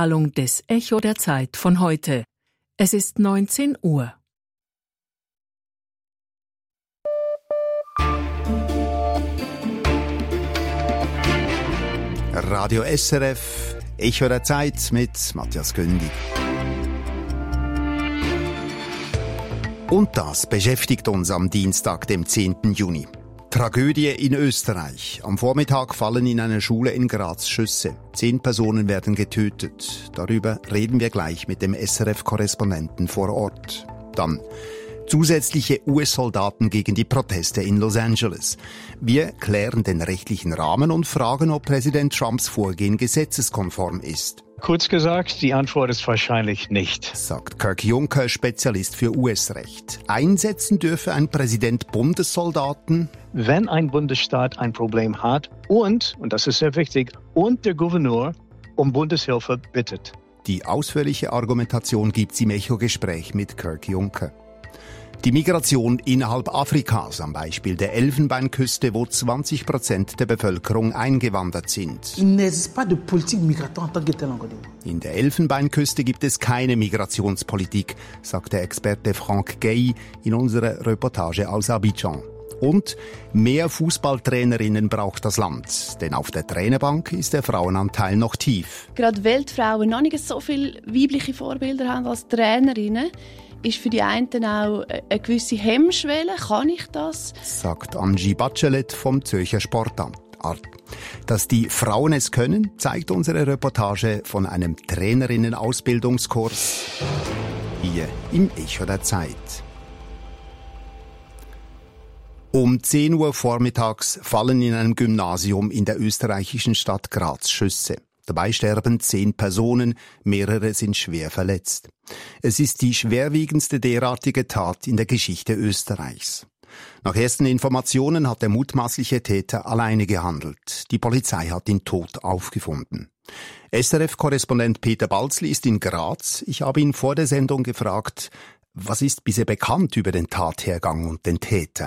Zusammenstellung des Echo der Zeit von heute. Es ist 19 Uhr. Radio SRF, Echo der Zeit mit Matthias Gündig. Und das beschäftigt uns am Dienstag, dem 10. Juni. Tragödie in Österreich. Am Vormittag fallen in einer Schule in Graz Schüsse. 10 Personen werden getötet. Darüber reden wir gleich mit dem SRF-Korrespondenten vor Ort. Dann zusätzliche US-Soldaten gegen die Proteste in Los Angeles. Wir klären den rechtlichen Rahmen und fragen, ob Präsident Trumps Vorgehen gesetzeskonform ist. Kurz gesagt, die Antwort ist wahrscheinlich nicht, sagt Kirk Juncker, Spezialist für US-Recht. Einsetzen dürfe ein Präsident Bundessoldaten, wenn ein Bundesstaat ein Problem hat und das ist sehr wichtig, und der Gouverneur um Bundeshilfe bittet. Die ausführliche Argumentation gibt's im Echo-Gespräch mit Kirk Juncker. Die Migration innerhalb Afrikas, am Beispiel der Elfenbeinküste, wo 20% der Bevölkerung eingewandert sind. In der Elfenbeinküste gibt es keine Migrationspolitik, sagt der Experte Frank Gay in unserer Reportage aus Abidjan. Und mehr Fußballtrainerinnen braucht das Land, denn auf der Trainerbank ist der Frauenanteil noch tief. Gerade weil die Frauen noch nicht so viele weibliche Vorbilder haben als Trainerinnen, ist für die einen auch eine gewisse Hemmschwelle. Kann ich das? Sagt Angie Bachelet vom Zürcher Sportamt. Dass die Frauen es können, zeigt unsere Reportage von einem Trainerinnen-Ausbildungskurs hier im Echo der Zeit. Um 10 Uhr vormittags fallen in einem Gymnasium in der österreichischen Stadt Graz Schüsse. Dabei sterben 10 Personen, mehrere sind schwer verletzt. Es ist die schwerwiegendste derartige Tat in der Geschichte Österreichs. Nach ersten Informationen hat der mutmaßliche Täter alleine gehandelt. Die Polizei hat ihn tot aufgefunden. SRF-Korrespondent Peter Balzli ist in Graz. Ich habe ihn vor der Sendung gefragt, was ist bisher bekannt über den Tathergang und den Täter?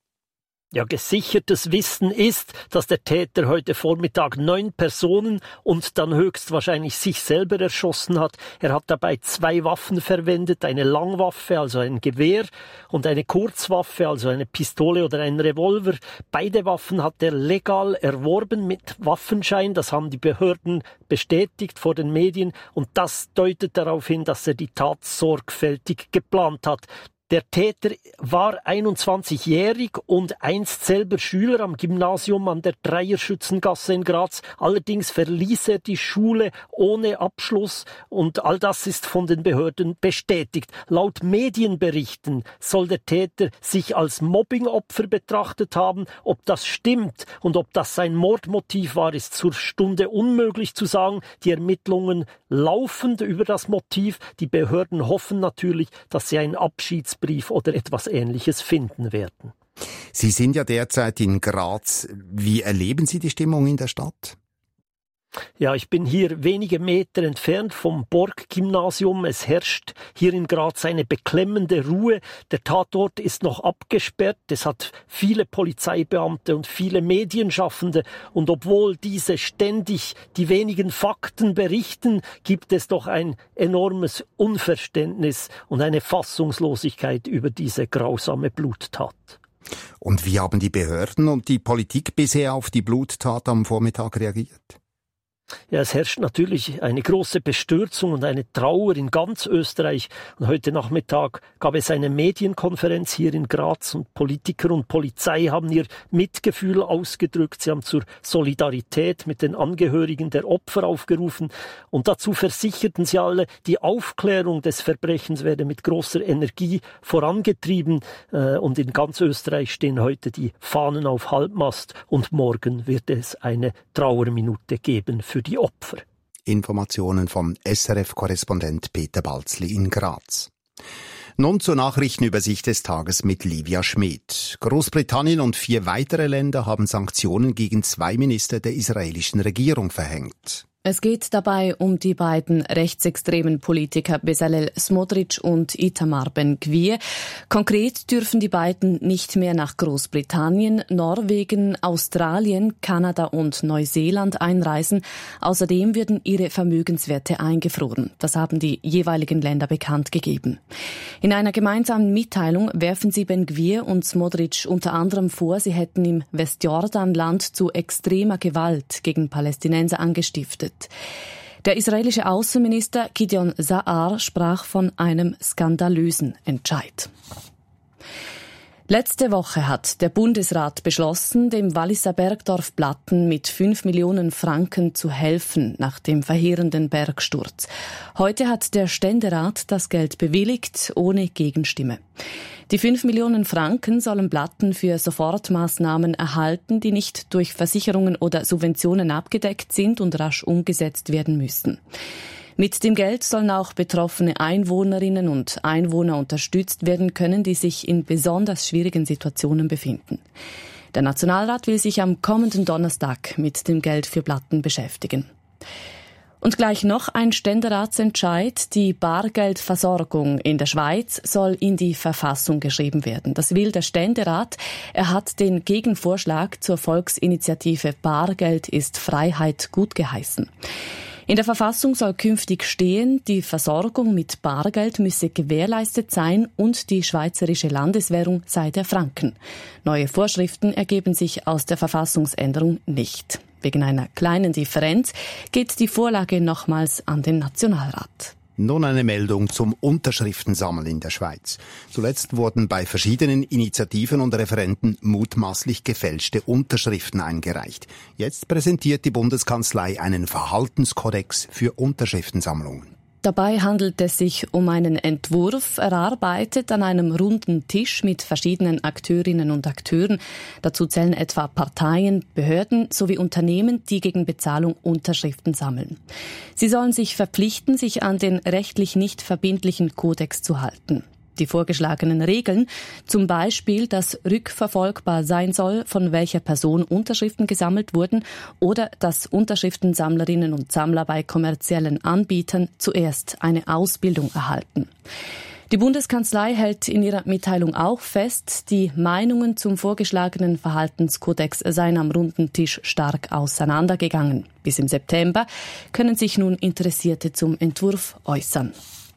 Ja, gesichertes Wissen ist, dass der Täter heute Vormittag 9 Personen und dann höchstwahrscheinlich sich selber erschossen hat. Er hat dabei 2 Waffen verwendet, eine Langwaffe, also ein Gewehr, und eine Kurzwaffe, also eine Pistole oder ein Revolver. Beide Waffen hat er legal erworben mit Waffenschein. Das haben die Behörden bestätigt vor den Medien und das deutet darauf hin, dass er die Tat sorgfältig geplant hat. Der Täter war 21-jährig und einst selber Schüler am Gymnasium an der Dreierschützengasse in Graz. Allerdings verließ er die Schule ohne Abschluss und all das ist von den Behörden bestätigt. Laut Medienberichten soll der Täter sich als Mobbingopfer betrachtet haben. Ob das stimmt und ob das sein Mordmotiv war, ist zur Stunde unmöglich zu sagen. Die Ermittlungen laufen über das Motiv. Die Behörden hoffen natürlich, dass sie einen Abschiedsbrief oder etwas Ähnliches finden werden. Sie sind ja derzeit in Graz. Wie erleben Sie die Stimmung in der Stadt? Ja, ich bin hier wenige Meter entfernt vom Borg-Gymnasium. Es herrscht hier in Graz eine beklemmende Ruhe. Der Tatort ist noch abgesperrt. Es hat viele Polizeibeamte und viele Medienschaffende. Und obwohl diese ständig die wenigen Fakten berichten, gibt es doch ein enormes Unverständnis und eine Fassungslosigkeit über diese grausame Bluttat. Und wie haben die Behörden und die Politik bisher auf die Bluttat am Vormittag reagiert? Ja, es herrscht natürlich eine große Bestürzung und eine Trauer in ganz Österreich. Und heute Nachmittag gab es eine Medienkonferenz hier in Graz und Politiker und Polizei haben ihr Mitgefühl ausgedrückt. Sie haben zur Solidarität mit den Angehörigen der Opfer aufgerufen. Und dazu versicherten sie alle, die Aufklärung des Verbrechens werde mit großer Energie vorangetrieben. Und in ganz Österreich stehen heute die Fahnen auf Halbmast. Und morgen wird es eine Trauerminute geben für die Opfer. Informationen vom SRF-Korrespondent Peter Balzli in Graz. Nun zur Nachrichtenübersicht des Tages mit Livia Schmid. Großbritannien und 4 weitere Länder haben Sanktionen gegen 2 Minister der israelischen Regierung verhängt. Es geht dabei um die beiden rechtsextremen Politiker Bezalel Smotrich und Itamar Ben-Gvir. Konkret dürfen die beiden nicht mehr nach Großbritannien, Norwegen, Australien, Kanada und Neuseeland einreisen. Außerdem würden ihre Vermögenswerte eingefroren. Das haben die jeweiligen Länder bekannt gegeben. In einer gemeinsamen Mitteilung werfen sie Ben-Gvir und Smotrich unter anderem vor, sie hätten im Westjordanland zu extremer Gewalt gegen Palästinenser angestiftet. Der israelische Außenminister Gideon Sa'ar sprach von einem skandalösen Entscheid. Letzte Woche hat der Bundesrat beschlossen, dem Walliser Bergdorf Blatten mit 5 Millionen Franken zu helfen nach dem verheerenden Bergsturz. Heute hat der Ständerat das Geld bewilligt, ohne Gegenstimme. Die 5 Millionen Franken sollen Blatten für Sofortmaßnahmen erhalten, die nicht durch Versicherungen oder Subventionen abgedeckt sind und rasch umgesetzt werden müssen. Mit dem Geld sollen auch betroffene Einwohnerinnen und Einwohner unterstützt werden können, die sich in besonders schwierigen Situationen befinden. Der Nationalrat will sich am kommenden Donnerstag mit dem Geld für Blatten beschäftigen. Und gleich noch ein Ständeratsentscheid. Die Bargeldversorgung in der Schweiz soll in die Verfassung geschrieben werden. Das will der Ständerat. Er hat den Gegenvorschlag zur Volksinitiative Bargeld ist Freiheit gutgeheißen. In der Verfassung soll künftig stehen, die Versorgung mit Bargeld müsse gewährleistet sein und die schweizerische Landeswährung sei der Franken. Neue Vorschriften ergeben sich aus der Verfassungsänderung nicht. Wegen einer kleinen Differenz geht die Vorlage nochmals an den Nationalrat. Nun eine Meldung zum Unterschriftensammeln in der Schweiz. Zuletzt wurden bei verschiedenen Initiativen und Referenden mutmaßlich gefälschte Unterschriften eingereicht. Jetzt präsentiert die Bundeskanzlei einen Verhaltenskodex für Unterschriftensammlungen. Dabei handelt es sich um einen Entwurf, erarbeitet an einem runden Tisch mit verschiedenen Akteurinnen und Akteuren. Dazu zählen etwa Parteien, Behörden sowie Unternehmen, die gegen Bezahlung Unterschriften sammeln. Sie sollen sich verpflichten, sich an den rechtlich nicht verbindlichen Kodex zu halten. Die vorgeschlagenen Regeln, zum Beispiel, dass rückverfolgbar sein soll, von welcher Person Unterschriften gesammelt wurden oder dass Unterschriftensammlerinnen und Sammler bei kommerziellen Anbietern zuerst eine Ausbildung erhalten. Die Bundeskanzlei hält in ihrer Mitteilung auch fest, die Meinungen zum vorgeschlagenen Verhaltenskodex seien am runden Tisch stark auseinandergegangen. Bis im September können sich nun Interessierte zum Entwurf äußern.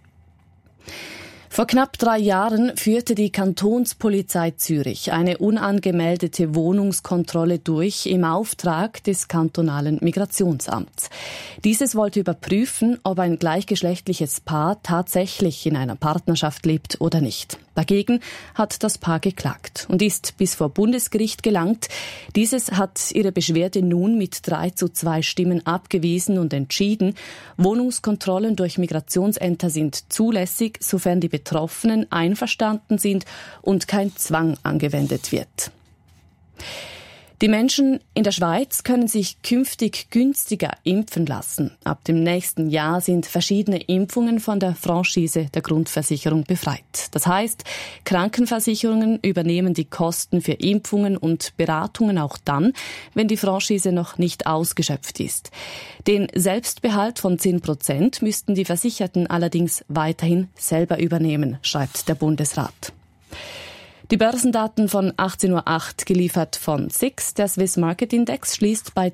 Vor knapp 3 Jahren führte die Kantonspolizei Zürich eine unangemeldete Wohnungskontrolle durch im Auftrag des kantonalen Migrationsamts. Dieses wollte überprüfen, ob ein gleichgeschlechtliches Paar tatsächlich in einer Partnerschaft lebt oder nicht. Dagegen hat das Paar geklagt und ist bis vor Bundesgericht gelangt. Dieses hat ihre Beschwerde nun mit 3:2 Stimmen abgewiesen und entschieden, Wohnungskontrollen durch Migrationsämter sind zulässig, sofern die Betroffenen einverstanden sind und kein Zwang angewendet wird. Die Menschen in der Schweiz können sich künftig günstiger impfen lassen. Ab dem nächsten Jahr sind verschiedene Impfungen von der Franchise der Grundversicherung befreit. Das heißt, Krankenversicherungen übernehmen die Kosten für Impfungen und Beratungen auch dann, wenn die Franchise noch nicht ausgeschöpft ist. Den Selbstbehalt von 10% müssten die Versicherten allerdings weiterhin selber übernehmen, schreibt der Bundesrat. Die Börsendaten von 18:08 Uhr geliefert von SIX. Der Swiss Market Index schließt bei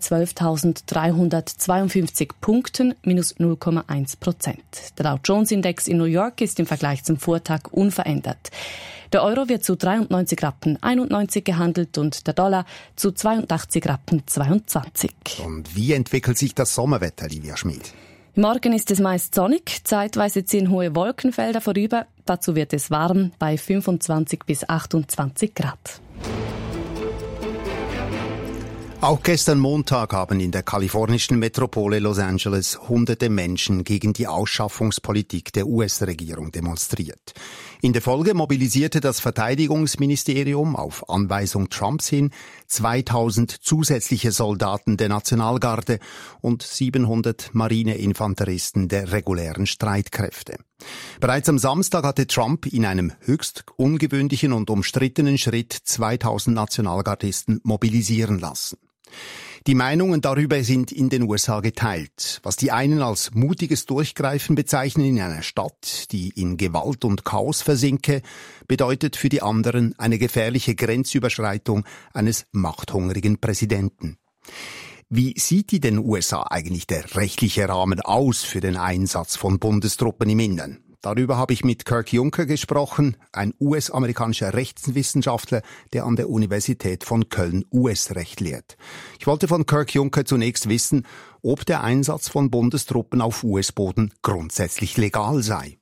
12.352 Punkten, minus 0,1%. Der Dow Jones Index in New York ist im Vergleich zum Vortag unverändert. Der Euro wird zu 93,91 Rappen gehandelt und der Dollar zu 82,22 Rappen. Und wie entwickelt sich das Sommerwetter, Livia Schmid? Morgen ist es meist sonnig, zeitweise ziehen hohe Wolkenfelder vorüber. Dazu wird es warm bei 25 bis 28 Grad. Auch gestern Montag haben in der kalifornischen Metropole Los Angeles hunderte Menschen gegen die Ausschaffungspolitik der US-Regierung demonstriert. In der Folge mobilisierte das Verteidigungsministerium auf Anweisung Trumps hin 2000 zusätzliche Soldaten der Nationalgarde und 700 Marineinfanteristen der regulären Streitkräfte. Bereits am Samstag hatte Trump in einem höchst ungewöhnlichen und umstrittenen Schritt 2000 Nationalgardisten mobilisieren lassen. Die Meinungen darüber sind in den USA geteilt. Was die einen als mutiges Durchgreifen bezeichnen in einer Stadt, die in Gewalt und Chaos versinke, bedeutet für die anderen eine gefährliche Grenzüberschreitung eines machthungrigen Präsidenten. Wie sieht in den USA eigentlich der rechtliche Rahmen aus für den Einsatz von Bundestruppen im Innern? Darüber habe ich mit Kirk Juncker gesprochen, ein US-amerikanischer Rechtswissenschaftler, der an der Universität von Köln US-Recht lehrt. Ich wollte von Kirk Juncker zunächst wissen, ob der Einsatz von Bundestruppen auf US-Boden grundsätzlich legal sei.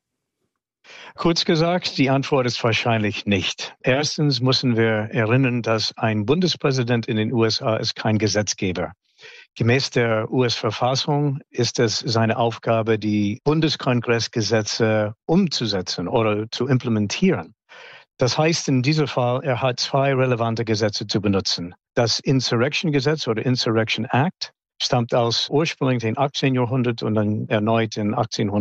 Kurz gesagt, die Antwort ist wahrscheinlich nicht. Erstens müssen wir erinnern, dass ein Bundespräsident in den USA ist kein Gesetzgeber. Gemäß der US-Verfassung ist es seine Aufgabe, die Bundeskongressgesetze umzusetzen oder zu implementieren. Das heißt in diesem Fall, er hat zwei relevante Gesetze zu benutzen. Das Insurrection-Gesetz oder Insurrection Act stammt aus ursprünglich dem 18. Jahrhundert und dann erneut in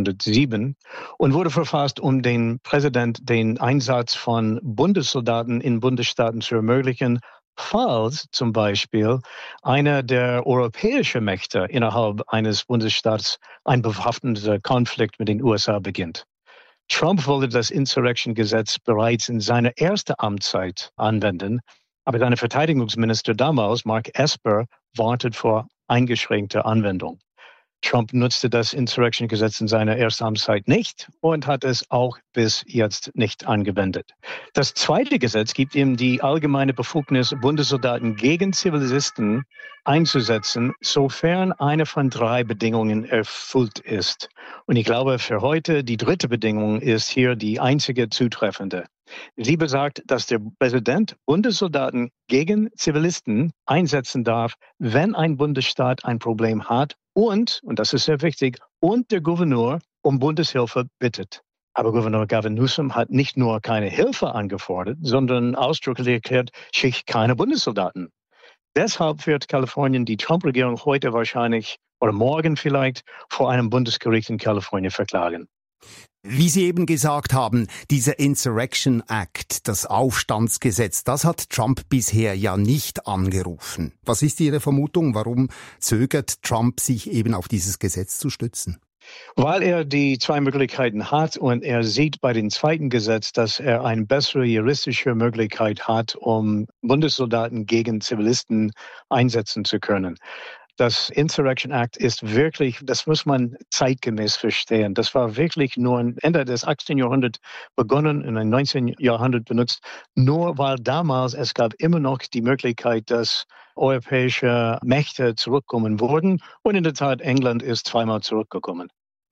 1807 und wurde verfasst, um den Präsident den Einsatz von Bundessoldaten in Bundesstaaten zu ermöglichen, falls zum Beispiel einer der europäischen Mächte innerhalb eines Bundesstaats ein bewaffneter Konflikt mit den USA beginnt. Trump wollte das Insurrection-Gesetz bereits in seiner ersten Amtszeit anwenden, aber sein Verteidigungsminister damals, Mark Esper, wartet vor eingeschränkter Anwendung. Trump nutzte das Insurrection-Gesetz in seiner ersten Amtszeit nicht und hat es auch bis jetzt nicht angewendet. Das zweite Gesetz gibt ihm die allgemeine Befugnis, Bundessoldaten gegen Zivilisten einzusetzen, sofern eine von drei Bedingungen erfüllt ist. Und ich glaube, für heute die dritte Bedingung ist hier die einzige zutreffende. Sie besagt, dass der Präsident Bundessoldaten gegen Zivilisten einsetzen darf, wenn ein Bundesstaat ein Problem hat und das ist sehr wichtig, und der Gouverneur um Bundeshilfe bittet. Aber Gouverneur Gavin Newsom hat nicht nur keine Hilfe angefordert, sondern ausdrücklich erklärt, schickt keine Bundessoldaten. Deshalb wird Kalifornien die Trump-Regierung heute wahrscheinlich oder morgen vielleicht vor einem Bundesgericht in Kalifornien verklagen. Wie Sie eben gesagt haben, dieser Insurrection Act, das Aufstandsgesetz, das hat Trump bisher ja nicht angerufen. Was ist Ihre Vermutung? Warum zögert Trump, sich eben auf dieses Gesetz zu stützen? Weil er die zwei Möglichkeiten hat und er sieht bei dem zweiten Gesetz, dass er eine bessere juristische Möglichkeit hat, um Bundessoldaten gegen Zivilisten einsetzen zu können. Das Insurrection Act ist wirklich, das muss man zeitgemäß verstehen. Das war wirklich nur Ende des 18. Jahrhunderts begonnen, in den 19. Jahrhundert benutzt, nur weil damals es gab immer noch die Möglichkeit, dass europäische Mächte zurückkommen wurden. Und in der Tat, England ist zweimal zurückgekommen.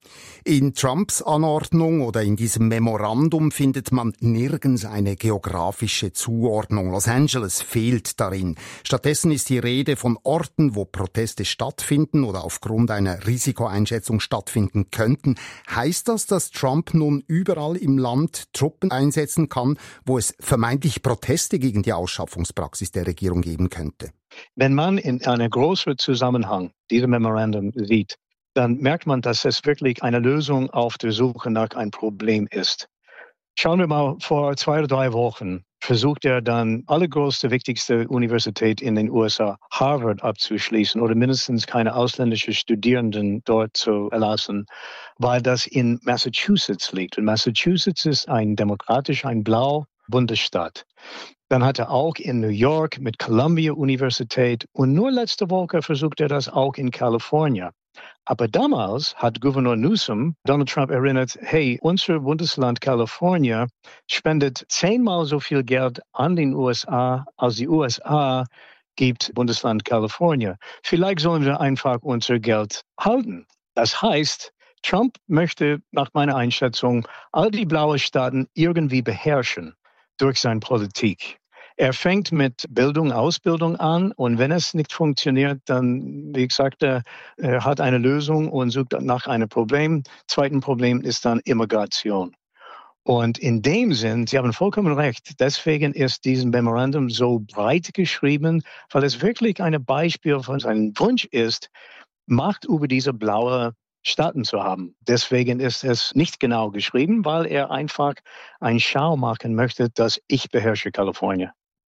In Trumps Anordnung oder in diesem Memorandum findet man nirgends eine geografische Zuordnung. Los Angeles fehlt darin. Stattdessen ist die Rede von Orten, wo Proteste stattfinden oder aufgrund einer Risikoeinschätzung stattfinden könnten. Heißt das, dass Trump nun überall im Land Truppen einsetzen kann, wo es vermeintlich Proteste gegen die Ausschaffungspraxis der Regierung geben könnte? Wenn man in einem größeren Zusammenhang dieses Memorandum sieht, dann merkt man, dass es wirklich eine Lösung auf der Suche nach einem Problem ist. Schauen wir mal, vor 2 oder 3 Wochen versucht er dann, allergrößte, wichtigste Universität in den USA, Harvard, abzuschließen oder mindestens keine ausländischen Studierenden dort zu erlassen, weil das in Massachusetts liegt. Und Massachusetts ist ein blau Bundesstaat. Dann hat er auch in New York mit Columbia Universität und nur letzte Woche versucht er das auch in Kalifornien. Aber damals hat Gouverneur Newsom Donald Trump erinnert, hey, unser Bundesland Kalifornien spendet 10-mal so viel Geld an den USA, als die USA gibt Bundesland Kalifornien. Vielleicht sollen wir einfach unser Geld halten. Das heißt, Trump möchte nach meiner Einschätzung all die blauen Staaten irgendwie beherrschen durch seine Politik. Er fängt mit Ausbildung an und wenn es nicht funktioniert, dann, wie gesagt, er hat eine Lösung und sucht nach einem Problem. Zweites Problem ist dann Immigration. Und in dem Sinn, Sie haben vollkommen recht, deswegen ist dieses Memorandum so breit geschrieben, weil es wirklich ein Beispiel von seinem Wunsch ist, Macht über diese blaue Staaten zu haben. Deswegen ist es nicht genau geschrieben, weil er einfach eine Schau machen möchte, dass ich beherrsche Kalifornien.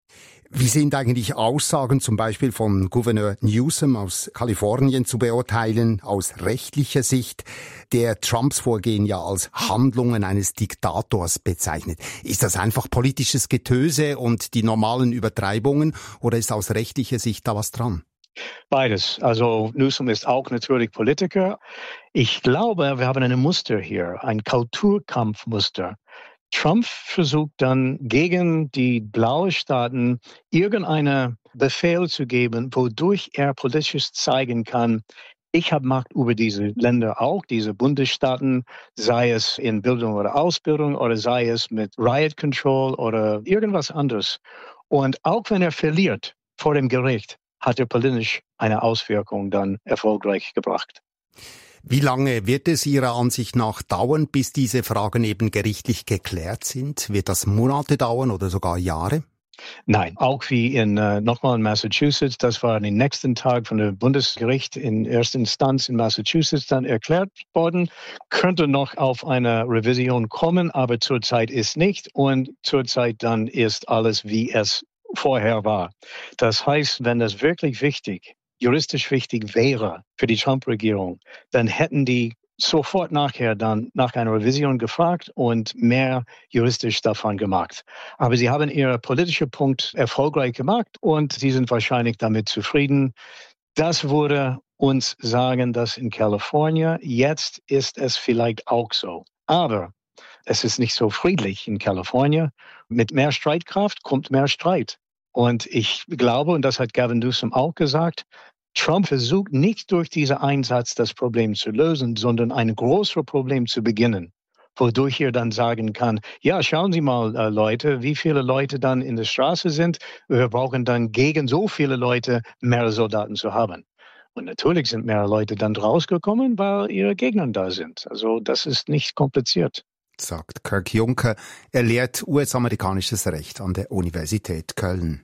Wie sind eigentlich Aussagen zum Beispiel von Gouverneur Newsom aus Kalifornien zu beurteilen aus rechtlicher Sicht, der Trumps Vorgehen ja als Handlungen eines Diktators bezeichnet? Ist das einfach politisches Getöse und die normalen Übertreibungen oder ist aus rechtlicher Sicht da was dran? Beides. Also Newsom ist auch natürlich Politiker. Ich glaube, wir haben ein Muster hier, ein Kulturkampfmuster. Trump versucht dann gegen die blauen Staaten irgendeinen Befehl zu geben, wodurch er politisch zeigen kann, ich habe Macht über diese Länder auch, diese Bundesstaaten, sei es in Bildung oder Ausbildung oder sei es mit Riot Control oder irgendwas anderes. Und auch wenn er verliert vor dem Gericht, hat er politisch eine Auswirkung dann erfolgreich gebracht. Wie lange wird es Ihrer Ansicht nach dauern, bis diese Fragen eben gerichtlich geklärt sind? Wird das Monate dauern oder sogar Jahre? Nein, auch wie nochmal in Massachusetts, das war den nächsten Tag von dem Bundesgericht in erster Instanz in Massachusetts dann erklärt worden, könnte noch auf eine Revision kommen, aber zurzeit ist nicht und zurzeit dann ist alles, wie es vorher war. Das heißt, wenn das wirklich juristisch wichtig wäre für die Trump-Regierung, dann hätten die sofort nachher dann nach einer Revision gefragt und mehr juristisch davon gemacht. Aber sie haben ihren politischen Punkt erfolgreich gemacht und sie sind wahrscheinlich damit zufrieden. Das würde uns sagen, dass in Kalifornien jetzt ist es vielleicht auch so. Aber es ist nicht so friedlich in Kalifornien. Mit mehr Streitkraft kommt mehr Streit. Und ich glaube, und das hat Gavin Newsom auch gesagt, Trump versucht nicht durch diesen Einsatz das Problem zu lösen, sondern ein größeres Problem zu beginnen, wodurch er dann sagen kann, ja, schauen Sie mal, Leute, wie viele Leute dann in der Straße sind. Wir brauchen dann gegen so viele Leute mehr Soldaten zu haben. Und natürlich sind mehr Leute dann rausgekommen, weil ihre Gegner da sind. Also das ist nicht kompliziert. Sagt Kirk Juncker. Er lehrt US-amerikanisches Recht an der Universität Köln.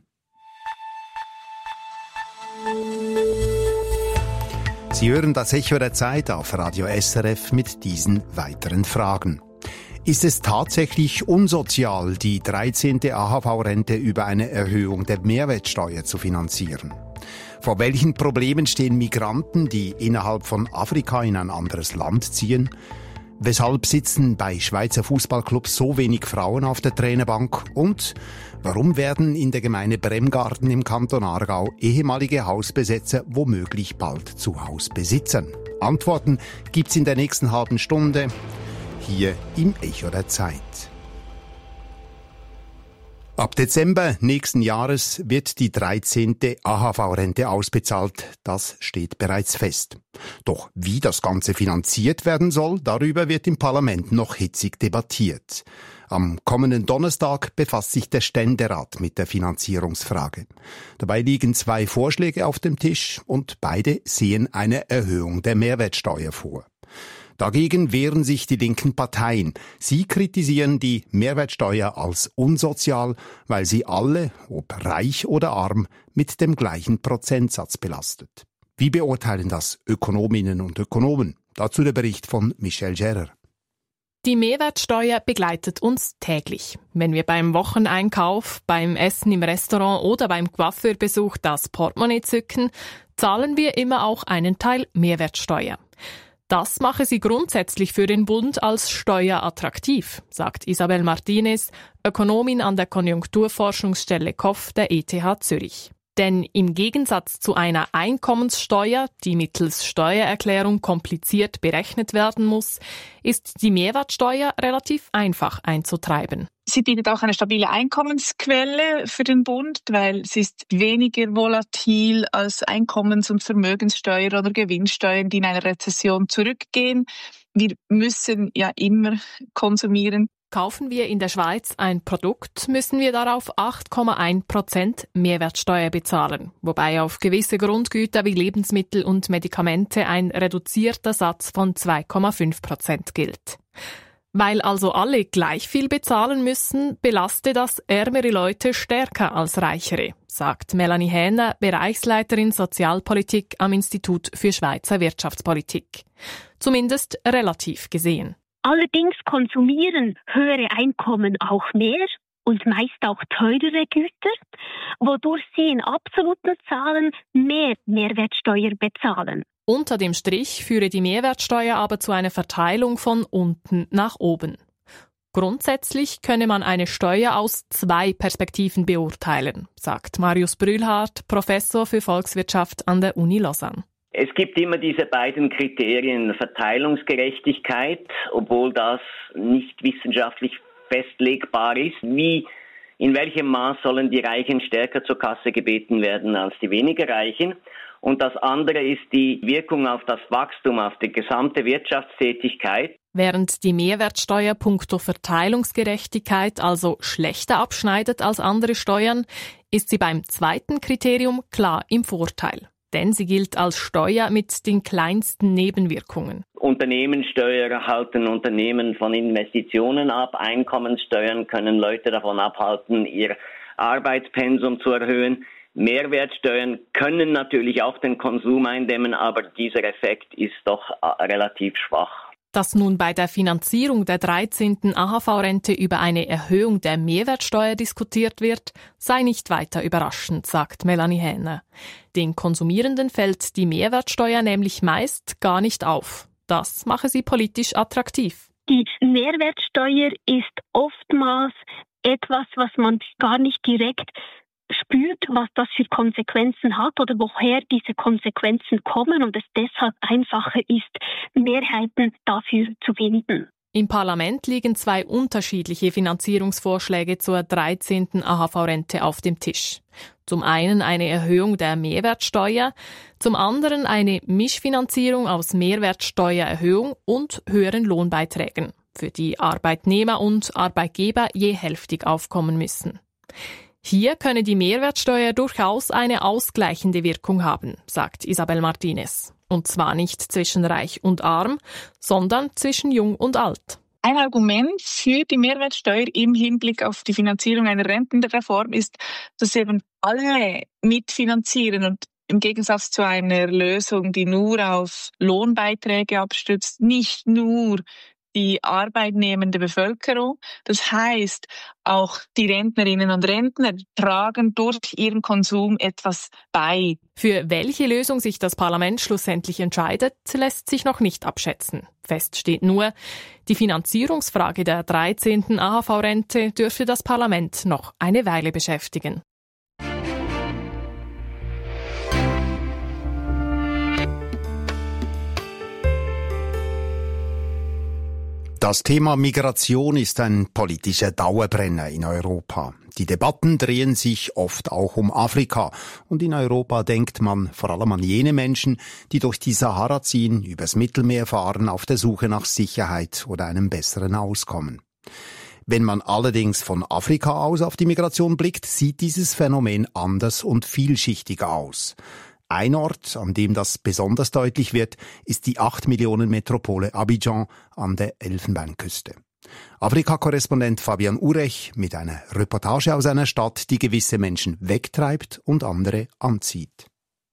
Sie hören das Echo der Zeit auf Radio SRF mit diesen weiteren Fragen. Ist es tatsächlich unsozial, die 13. AHV-Rente über eine Erhöhung der Mehrwertsteuer zu finanzieren? Vor welchen Problemen stehen Migranten, die innerhalb von Afrika in ein anderes Land ziehen? Weshalb sitzen bei Schweizer Fußballclubs so wenig Frauen auf der Trainerbank? Und warum werden in der Gemeinde Bremgarten im Kanton Aargau ehemalige Hausbesetzer womöglich bald zu Hausbesitzern? Antworten gibt's in der nächsten halben Stunde hier im Echo der Zeit. Ab Dezember nächsten Jahres wird die 13. AHV-Rente ausbezahlt. Das steht bereits fest. Doch wie das Ganze finanziert werden soll, darüber wird im Parlament noch hitzig debattiert. Am kommenden Donnerstag befasst sich der Ständerat mit der Finanzierungsfrage. Dabei liegen 2 Vorschläge auf dem Tisch und beide sehen eine Erhöhung der Mehrwertsteuer vor. Dagegen wehren sich die linken Parteien. Sie kritisieren die Mehrwertsteuer als unsozial, weil sie alle, ob reich oder arm, mit dem gleichen Prozentsatz belastet. Wie beurteilen das Ökonominnen und Ökonomen? Dazu der Bericht von Michelle Gerrer. Die Mehrwertsteuer begleitet uns täglich. Wenn wir beim Wocheneinkauf, beim Essen im Restaurant oder beim Coiffeurbesuch das Portemonnaie zücken, zahlen wir immer auch einen Teil Mehrwertsteuer. Das mache sie grundsätzlich für den Bund als steuerattraktiv, sagt Isabel Martinez, Ökonomin an der Konjunkturforschungsstelle KOF der ETH Zürich. Denn im Gegensatz zu einer Einkommenssteuer, die mittels Steuererklärung kompliziert berechnet werden muss, ist die Mehrwertsteuer relativ einfach einzutreiben. Sie bietet auch eine stabile Einkommensquelle für den Bund, weil sie ist weniger volatil als Einkommens- und Vermögenssteuer oder Gewinnsteuern, die in einer Rezession zurückgehen. Wir müssen ja immer konsumieren. Kaufen wir in der Schweiz ein Produkt, müssen wir darauf 8,1% Mehrwertsteuer bezahlen, wobei auf gewisse Grundgüter wie Lebensmittel und Medikamente ein reduzierter Satz von 2,5% gilt. Weil also alle gleich viel bezahlen müssen, belaste das ärmere Leute stärker als reichere, sagt Melanie Hähner, Bereichsleiterin Sozialpolitik am Institut für Schweizer Wirtschaftspolitik. Zumindest relativ gesehen. Allerdings konsumieren höhere Einkommen auch mehr und meist auch teurere Güter, wodurch sie in absoluten Zahlen mehr Mehrwertsteuer bezahlen. Unter dem Strich führe die Mehrwertsteuer aber zu einer Verteilung von unten nach oben. Grundsätzlich könne man eine Steuer aus 2 Perspektiven beurteilen, sagt Marius Brühlhardt, Professor für Volkswirtschaft an der Uni Lausanne. Es gibt immer diese beiden Kriterien Verteilungsgerechtigkeit, obwohl das nicht wissenschaftlich festlegbar ist. In welchem Maß sollen die Reichen stärker zur Kasse gebeten werden als die weniger Reichen? Und das andere ist die Wirkung auf das Wachstum, auf die gesamte Wirtschaftstätigkeit. Während die Mehrwertsteuer punkto Verteilungsgerechtigkeit also schlechter abschneidet als andere Steuern, ist sie beim zweiten Kriterium klar im Vorteil. Denn sie gilt als Steuer mit den kleinsten Nebenwirkungen. Unternehmenssteuer halten Unternehmen von Investitionen ab. Einkommenssteuern können Leute davon abhalten, ihr Arbeitspensum zu erhöhen. Mehrwertsteuern können natürlich auch den Konsum eindämmen, aber dieser Effekt ist doch relativ schwach. Dass nun bei der Finanzierung der 13. AHV-Rente über eine Erhöhung der Mehrwertsteuer diskutiert wird, sei nicht weiter überraschend, sagt Melanie Hähner. Den Konsumierenden fällt die Mehrwertsteuer nämlich meist gar nicht auf. Das mache sie politisch attraktiv. Die Mehrwertsteuer ist oftmals etwas, was man gar nicht direkt spürt, was das für Konsequenzen hat oder woher diese Konsequenzen kommen und es deshalb einfacher ist, Mehrheiten dafür zu finden. Im Parlament liegen 2 unterschiedliche Finanzierungsvorschläge zur 13. AHV-Rente auf dem Tisch. Zum einen eine Erhöhung der Mehrwertsteuer, zum anderen eine Mischfinanzierung aus Mehrwertsteuererhöhung und höheren Lohnbeiträgen, für die Arbeitnehmer und Arbeitgeber je hälftig aufkommen müssen. Hier könne die Mehrwertsteuer durchaus eine ausgleichende Wirkung haben, sagt Isabel Martinez. Und zwar nicht zwischen Reich und Arm, sondern zwischen Jung und Alt. Ein Argument für die Mehrwertsteuer im Hinblick auf die Finanzierung einer Rentenreform ist, dass eben alle mitfinanzieren und im Gegensatz zu einer Lösung, die nur auf Lohnbeiträge abstützt, nicht nur die arbeitnehmende Bevölkerung. Das heißt, auch die Rentnerinnen und Rentner tragen durch ihren Konsum etwas bei. Für welche Lösung sich das Parlament schlussendlich entscheidet, lässt sich noch nicht abschätzen. Fest steht nur, die Finanzierungsfrage der 13. AHV-Rente dürfte das Parlament noch eine Weile beschäftigen. Das Thema Migration ist ein politischer Dauerbrenner in Europa. Die Debatten drehen sich oft auch um Afrika. Und in Europa denkt man vor allem an jene Menschen, die durch die Sahara ziehen, übers Mittelmeer fahren, auf der Suche nach Sicherheit oder einem besseren Auskommen. Wenn man allerdings von Afrika aus auf die Migration blickt, sieht dieses Phänomen anders und vielschichtiger aus. Ein Ort, an dem das besonders deutlich wird, ist die 8-Millionen-Metropole Abidjan an der Elfenbeinküste. Afrika-Korrespondent Fabian Urech mit einer Reportage aus einer Stadt, die gewisse Menschen wegtreibt und andere anzieht.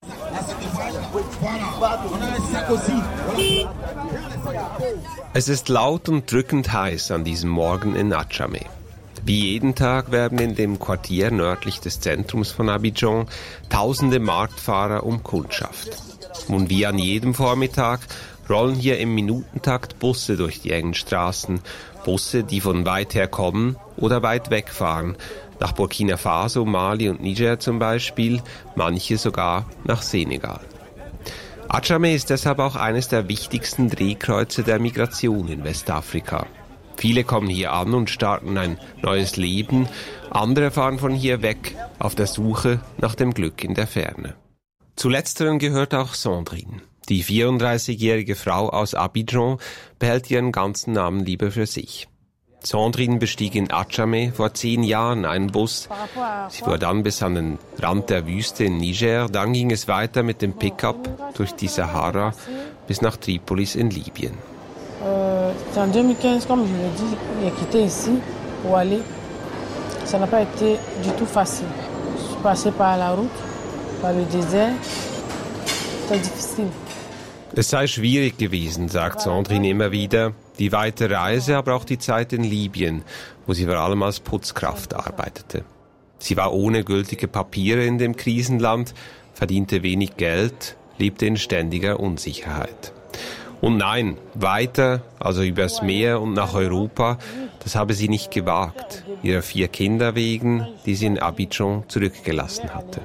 Es ist laut und drückend heiß an diesem Morgen in Adjamé. Wie jeden Tag werden in dem Quartier nördlich des Zentrums von Abidjan tausende Marktfahrer um Kundschaft. Und wie an jedem Vormittag rollen hier im Minutentakt Busse durch die engen Straßen. Busse, die von weit her kommen oder weit wegfahren. Nach Burkina Faso, Mali und Niger zum Beispiel, manche sogar nach Senegal. Adjamé ist deshalb auch eines der wichtigsten Drehkreuze der Migration in Westafrika. Viele kommen hier an und starten ein neues Leben, andere fahren von hier weg, auf der Suche nach dem Glück in der Ferne. Zu letzteren gehört auch Sandrine. Die 34-jährige Frau aus Abidjan behält ihren ganzen Namen lieber für sich. Sandrine bestieg in Adjamé vor 10 Jahren einen Bus. Sie fuhr dann bis an den Rand der Wüste in Niger, dann ging es weiter mit dem Pickup durch die Sahara bis nach Tripolis in Libyen. En 2015, comme je l'ai dit, j'ai quitté ici pour aller. Ça n'a pas été du tout facile. Je suis passée par la route, par le désert. C'était difficile. Es sei schwierig gewesen, sagt Sandrine immer wieder. Die weite Reise, aber auch die Zeit in Libyen, wo sie vor allem als Putzkraft arbeitete. Sie war ohne gültige Papiere in dem Krisenland, verdiente wenig Geld, lebte in ständiger Unsicherheit. Und nein, weiter, also übers Meer und nach Europa, das habe sie nicht gewagt, ihrer 4 Kinder wegen, die sie in Abidjan zurückgelassen hatte.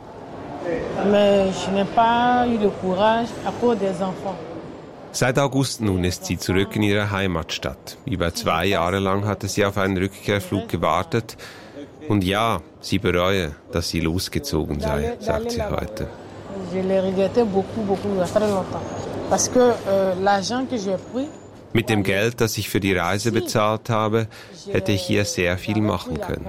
Seit August nun ist sie zurück in ihrer Heimatstadt. Über 2 Jahre lang hatte sie auf einen Rückkehrflug gewartet. Und ja, sie bereue, dass sie losgezogen sei, sagt sie heute. Mit dem Geld, das ich für die Reise bezahlt habe, hätte ich hier sehr viel machen können.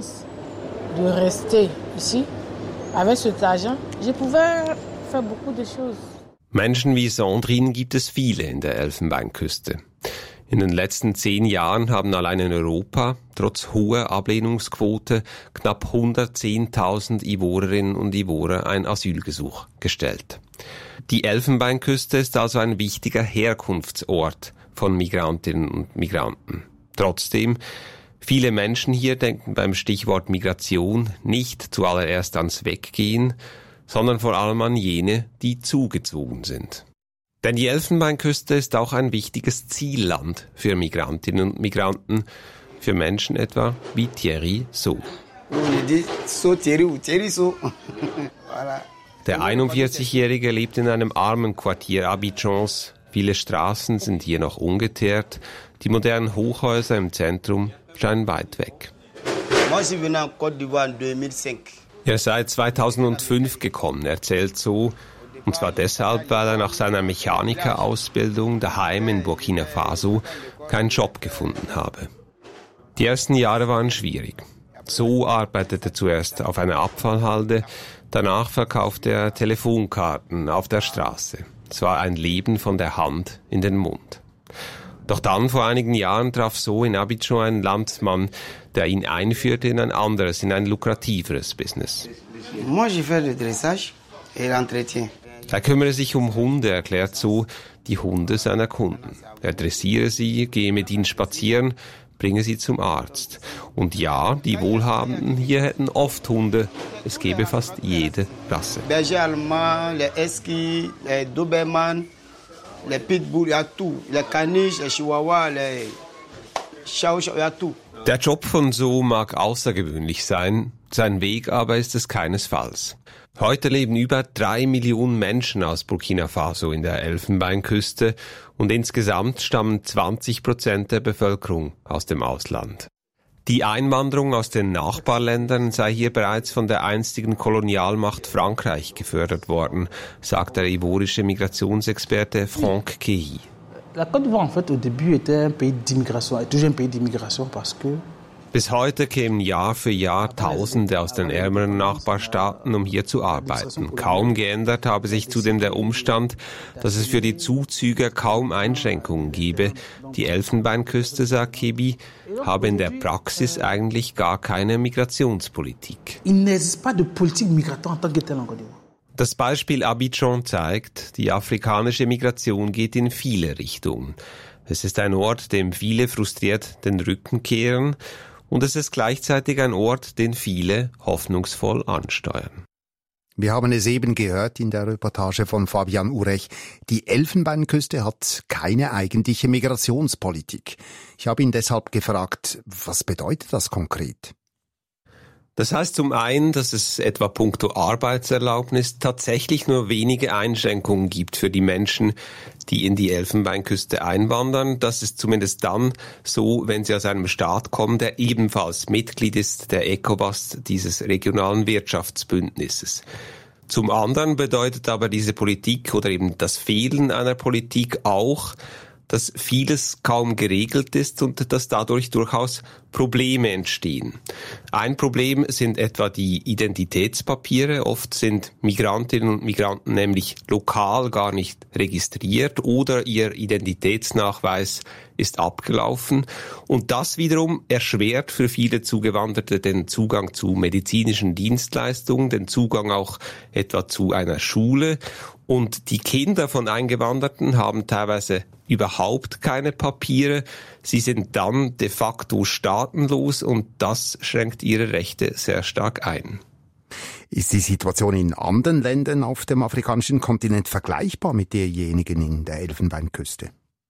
Menschen wie Sandrine gibt es viele in der Elfenbeinküste. In den letzten 10 Jahren haben allein in Europa, trotz hoher Ablehnungsquote, knapp 110.000 Ivorerinnen und Ivorer ein Asylgesuch gestellt. Die Elfenbeinküste ist also ein wichtiger Herkunftsort von Migrantinnen und Migranten. Trotzdem, viele Menschen hier denken beim Stichwort Migration nicht zuallererst ans Weggehen, sondern vor allem an jene, die zugezogen sind. Denn die Elfenbeinküste ist auch ein wichtiges Zielland für Migrantinnen und Migranten, für Menschen etwa wie Thierry So. Der 41-Jährige lebt in einem armen Quartier Abidjans. Viele Straßen sind hier noch ungeteert. Die modernen Hochhäuser im Zentrum scheinen weit weg. Er sei 2005 gekommen, erzählt So. Und zwar deshalb, weil er nach seiner Mechanikerausbildung daheim in Burkina Faso keinen Job gefunden habe. Die ersten Jahre waren schwierig. So arbeitete zuerst auf einer Abfallhalde, danach verkaufte er Telefonkarten auf der Straße. Es war ein Leben von der Hand in den Mund. Doch dann, vor einigen Jahren, traf So in Abidjan einen Landsmann, der ihn einführte in ein anderes, in ein lukrativeres Business. Er kümmere sich um Hunde, erklärt So, die Hunde seiner Kunden. Er dressiere sie, gehe mit ihnen spazieren, bringe sie zum Arzt. Und ja, die Wohlhabenden hier hätten oft Hunde. Es gäbe fast jede Rasse. Berger allemand, les Husky, les Doberman, les Pitbull, ja tout. Les Caniche, les Chihuahua, les Chow, ja tout. Der Job von So mag außergewöhnlich sein, sein Weg aber ist es keinesfalls. Heute leben über 3 Millionen Menschen aus Burkina Faso in der Elfenbeinküste und insgesamt stammen 20% der Bevölkerung aus dem Ausland. Die Einwanderung aus den Nachbarländern sei hier bereits von der einstigen Kolonialmacht Frankreich gefördert worden, sagt der ivorische Migrationsexperte Franck Kehi. La Côte d'Ivoire, en fait, au début, était un pays d'immigration, est toujours un pays d'immigration parce que bis heute kämen Jahr für Jahr Tausende aus den ärmeren Nachbarstaaten, um hier zu arbeiten. Kaum geändert habe sich zudem der Umstand, dass es für die Zuzüger kaum Einschränkungen gebe. Die Elfenbeinküste, sagt Kebi, habe in der Praxis eigentlich gar keine Migrationspolitik. Das Beispiel Abidjan zeigt, die afrikanische Migration geht in viele Richtungen. Es ist ein Ort, dem viele frustriert den Rücken kehren, und es ist gleichzeitig ein Ort, den viele hoffnungsvoll ansteuern. Wir haben es eben gehört in der Reportage von Fabian Urech. Die Elfenbeinküste hat keine eigentliche Migrationspolitik. Ich habe ihn deshalb gefragt, was bedeutet das konkret? Das heißt zum einen, dass es etwa puncto Arbeitserlaubnis tatsächlich nur wenige Einschränkungen gibt für die Menschen, die in die Elfenbeinküste einwandern. Das ist zumindest dann so, wenn sie aus einem Staat kommen, der ebenfalls Mitglied ist der ECOWAS, dieses regionalen Wirtschaftsbündnisses. Zum anderen bedeutet aber diese Politik oder eben das Fehlen einer Politik auch, dass vieles kaum geregelt ist und dass dadurch durchaus Probleme entstehen. Ein Problem sind etwa die Identitätspapiere. Oft sind Migrantinnen und Migranten nämlich lokal gar nicht registriert oder ihr Identitätsnachweis ist abgelaufen. Und das wiederum erschwert für viele Zugewanderte den Zugang zu medizinischen Dienstleistungen, den Zugang auch etwa zu einer Schule. Und die Kinder von Eingewanderten haben teilweise überhaupt keine Papiere. Sie sind dann de facto staatenlos und das schränkt ihre Rechte sehr stark ein. Ist die Situation in anderen Ländern auf dem afrikanischen Kontinent vergleichbar mit derjenigen in der Elfenbeinküste?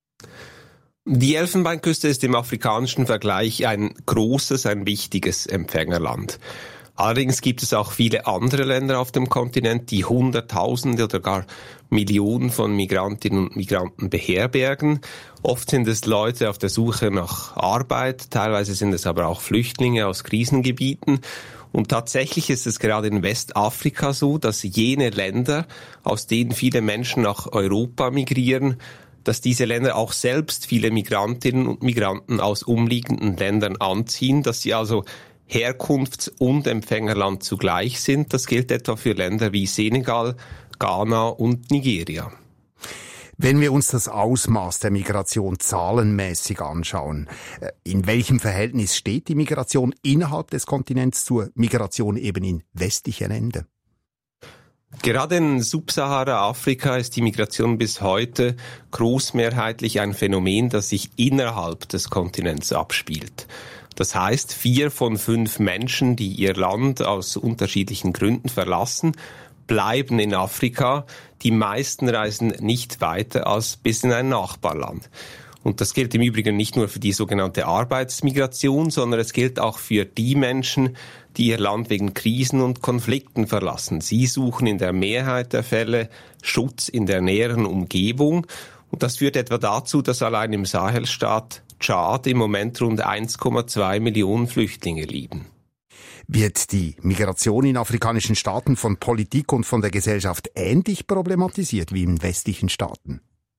Die Elfenbeinküste ist im afrikanischen Vergleich ein großes, ein wichtiges Empfängerland. Allerdings gibt es auch viele andere Länder auf dem Kontinent, die Hunderttausende oder gar Millionen von Migrantinnen und Migranten beherbergen. Oft sind es Leute auf der Suche nach Arbeit, teilweise sind es aber auch Flüchtlinge aus Krisengebieten. Und tatsächlich ist es gerade in Westafrika so, dass jene Länder, aus denen viele Menschen nach Europa migrieren, dass diese Länder auch selbst viele Migrantinnen und Migranten aus umliegenden Ländern anziehen, dass sie also Herkunfts- und Empfängerland zugleich sind. Das gilt etwa für Länder wie Senegal, Ghana und Nigeria. Wenn wir uns das Ausmaß der Migration zahlenmäßig anschauen, in welchem Verhältnis steht die Migration innerhalb des Kontinents zur Migration eben in westliche Länder? Gerade in Subsahara-Afrika ist die Migration bis heute großmehrheitlich ein Phänomen, das sich innerhalb des Kontinents abspielt. Das heißt, 4 von 5 Menschen, die ihr Land aus unterschiedlichen Gründen verlassen, bleiben in Afrika. Die meisten reisen nicht weiter als bis in ein Nachbarland. Und das gilt im Übrigen nicht nur für die sogenannte Arbeitsmigration, sondern es gilt auch für die Menschen, die ihr Land wegen Krisen und Konflikten verlassen. Sie suchen in der Mehrheit der Fälle Schutz in der näheren Umgebung. Und das führt etwa dazu, dass allein im Sahelstaat Tschad im Moment rund 1,2 Millionen Flüchtlinge leben. Wird die Migration in afrikanischen Staaten von Politik und von der Gesellschaft ähnlich problematisiert wie in westlichen Staaten?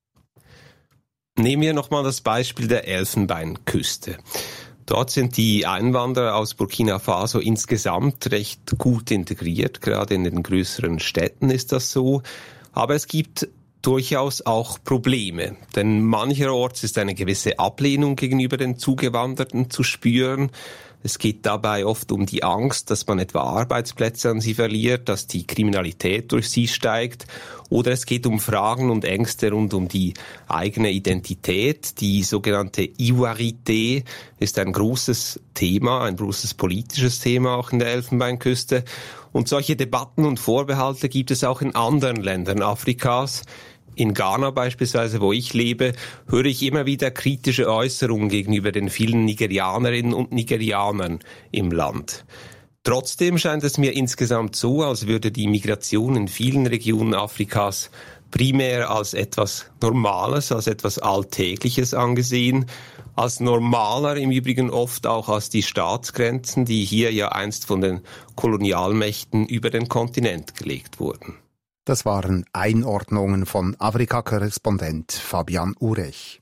Nehmen wir nochmal das Beispiel der Elfenbeinküste. Dort sind die Einwanderer aus Burkina Faso insgesamt recht gut integriert, gerade in den größeren Städten ist das so. Aber es gibt durchaus auch Probleme, denn mancherorts ist eine gewisse Ablehnung gegenüber den Zugewanderten zu spüren. Es geht dabei oft um die Angst, dass man etwa Arbeitsplätze an sie verliert, dass die Kriminalität durch sie steigt. Oder es geht um Fragen und Ängste rund um die eigene Identität. Die sogenannte Ivoirité ist ein großes Thema, ein großes politisches Thema auch in der Elfenbeinküste. Und solche Debatten und Vorbehalte gibt es auch in anderen Ländern Afrikas. In Ghana beispielsweise, wo ich lebe, höre ich immer wieder kritische Äußerungen gegenüber den vielen Nigerianerinnen und Nigerianern im Land. Trotzdem scheint es mir insgesamt so, als würde die Migration in vielen Regionen Afrikas primär als etwas Normales, als etwas Alltägliches angesehen. Als normaler im Übrigen oft auch als die Staatsgrenzen, die hier ja einst von den Kolonialmächten über den Kontinent gelegt wurden. Das waren Einordnungen von Afrika-Korrespondent Fabian Urech.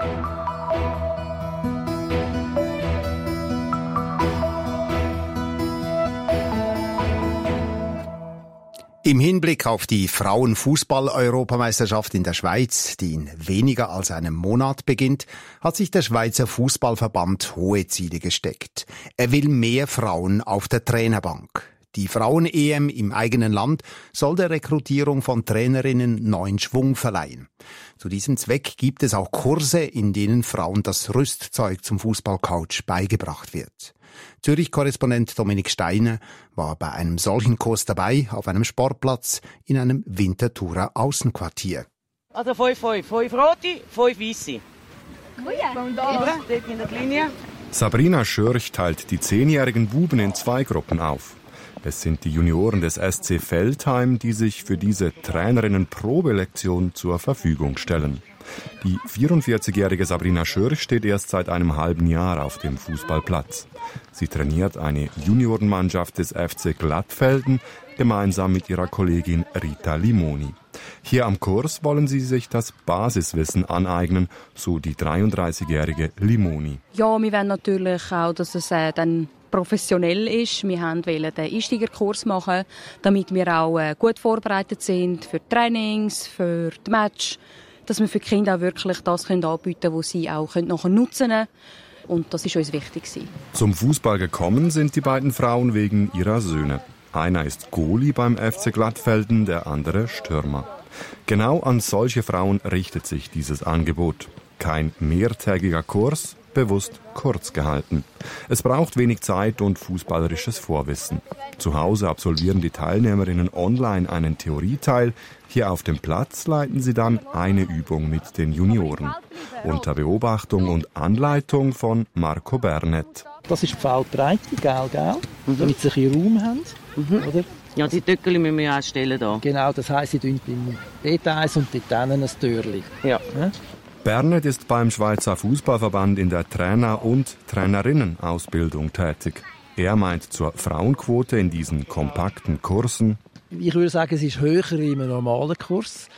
Im Hinblick auf die Frauenfußball-Europameisterschaft in der Schweiz, die in weniger als einem Monat beginnt, hat sich der Schweizer Fußballverband hohe Ziele gesteckt. Er will mehr Frauen auf der Trainerbank. Die Frauen-EM im eigenen Land soll der Rekrutierung von Trainerinnen neuen Schwung verleihen. Zu diesem Zweck gibt es auch Kurse, in denen Frauen das Rüstzeug zum Fußballcoach beigebracht wird. Zürich-Korrespondent Dominik Steiner war bei einem solchen Kurs dabei, auf einem Sportplatz in einem Winterthurer Außenquartier. Also 5 rote, 5 weisse. Dort in der Linie. Sabrina Schörch teilt die 10-jährigen Buben in 2 Gruppen auf. Es sind die Junioren des SC Veltheim, die sich für diese Trainerinnen-Probelektion zur Verfügung stellen. Die 44-jährige Sabrina Schörch steht erst seit einem halben Jahr auf dem Fußballplatz. Sie trainiert eine Juniorenmannschaft des FC Glattfelden gemeinsam mit ihrer Kollegin Rita Limoni. Hier am Kurs wollen sie sich das Basiswissen aneignen, so die 33-jährige Limoni. Ja, wir wollen natürlich auch, dass es dann professionell ist. Wir wollten den Einsteigerkurs machen, damit wir auch gut vorbereitet sind für die Trainings, für die Match, dass wir für die Kinder auch wirklich das anbieten können, was sie auch nachher nutzen können. Und das ist uns wichtig. Zum Fußball gekommen sind die beiden Frauen wegen ihrer Söhne. Einer ist Goalie beim FC Glattfelden, der andere Stürmer. Genau an solche Frauen richtet sich dieses Angebot. Kein mehrtägiger Kurs, bewusst kurz gehalten. Es braucht wenig Zeit und fußballerisches Vorwissen. Zu Hause absolvieren die Teilnehmerinnen online einen Theorieteil. Hier auf dem Platz leiten sie dann eine Übung mit den Junioren. Unter Beobachtung und Anleitung von Marco Bernet. Das ist die Feldbreite, gell, damit sie einen Raum haben. Oder? Ja, die Töckchen müssen wir auch stellen da. Genau, das heisst, sie tun beim Details und dort ein Türchen. Ja. Bernet ist beim Schweizer Fußballverband in der Trainer- und Trainerinnenausbildung tätig. Er meint zur Frauenquote in diesen kompakten Kursen: Ich würde sagen, es ist höher wie im normalen Kurs.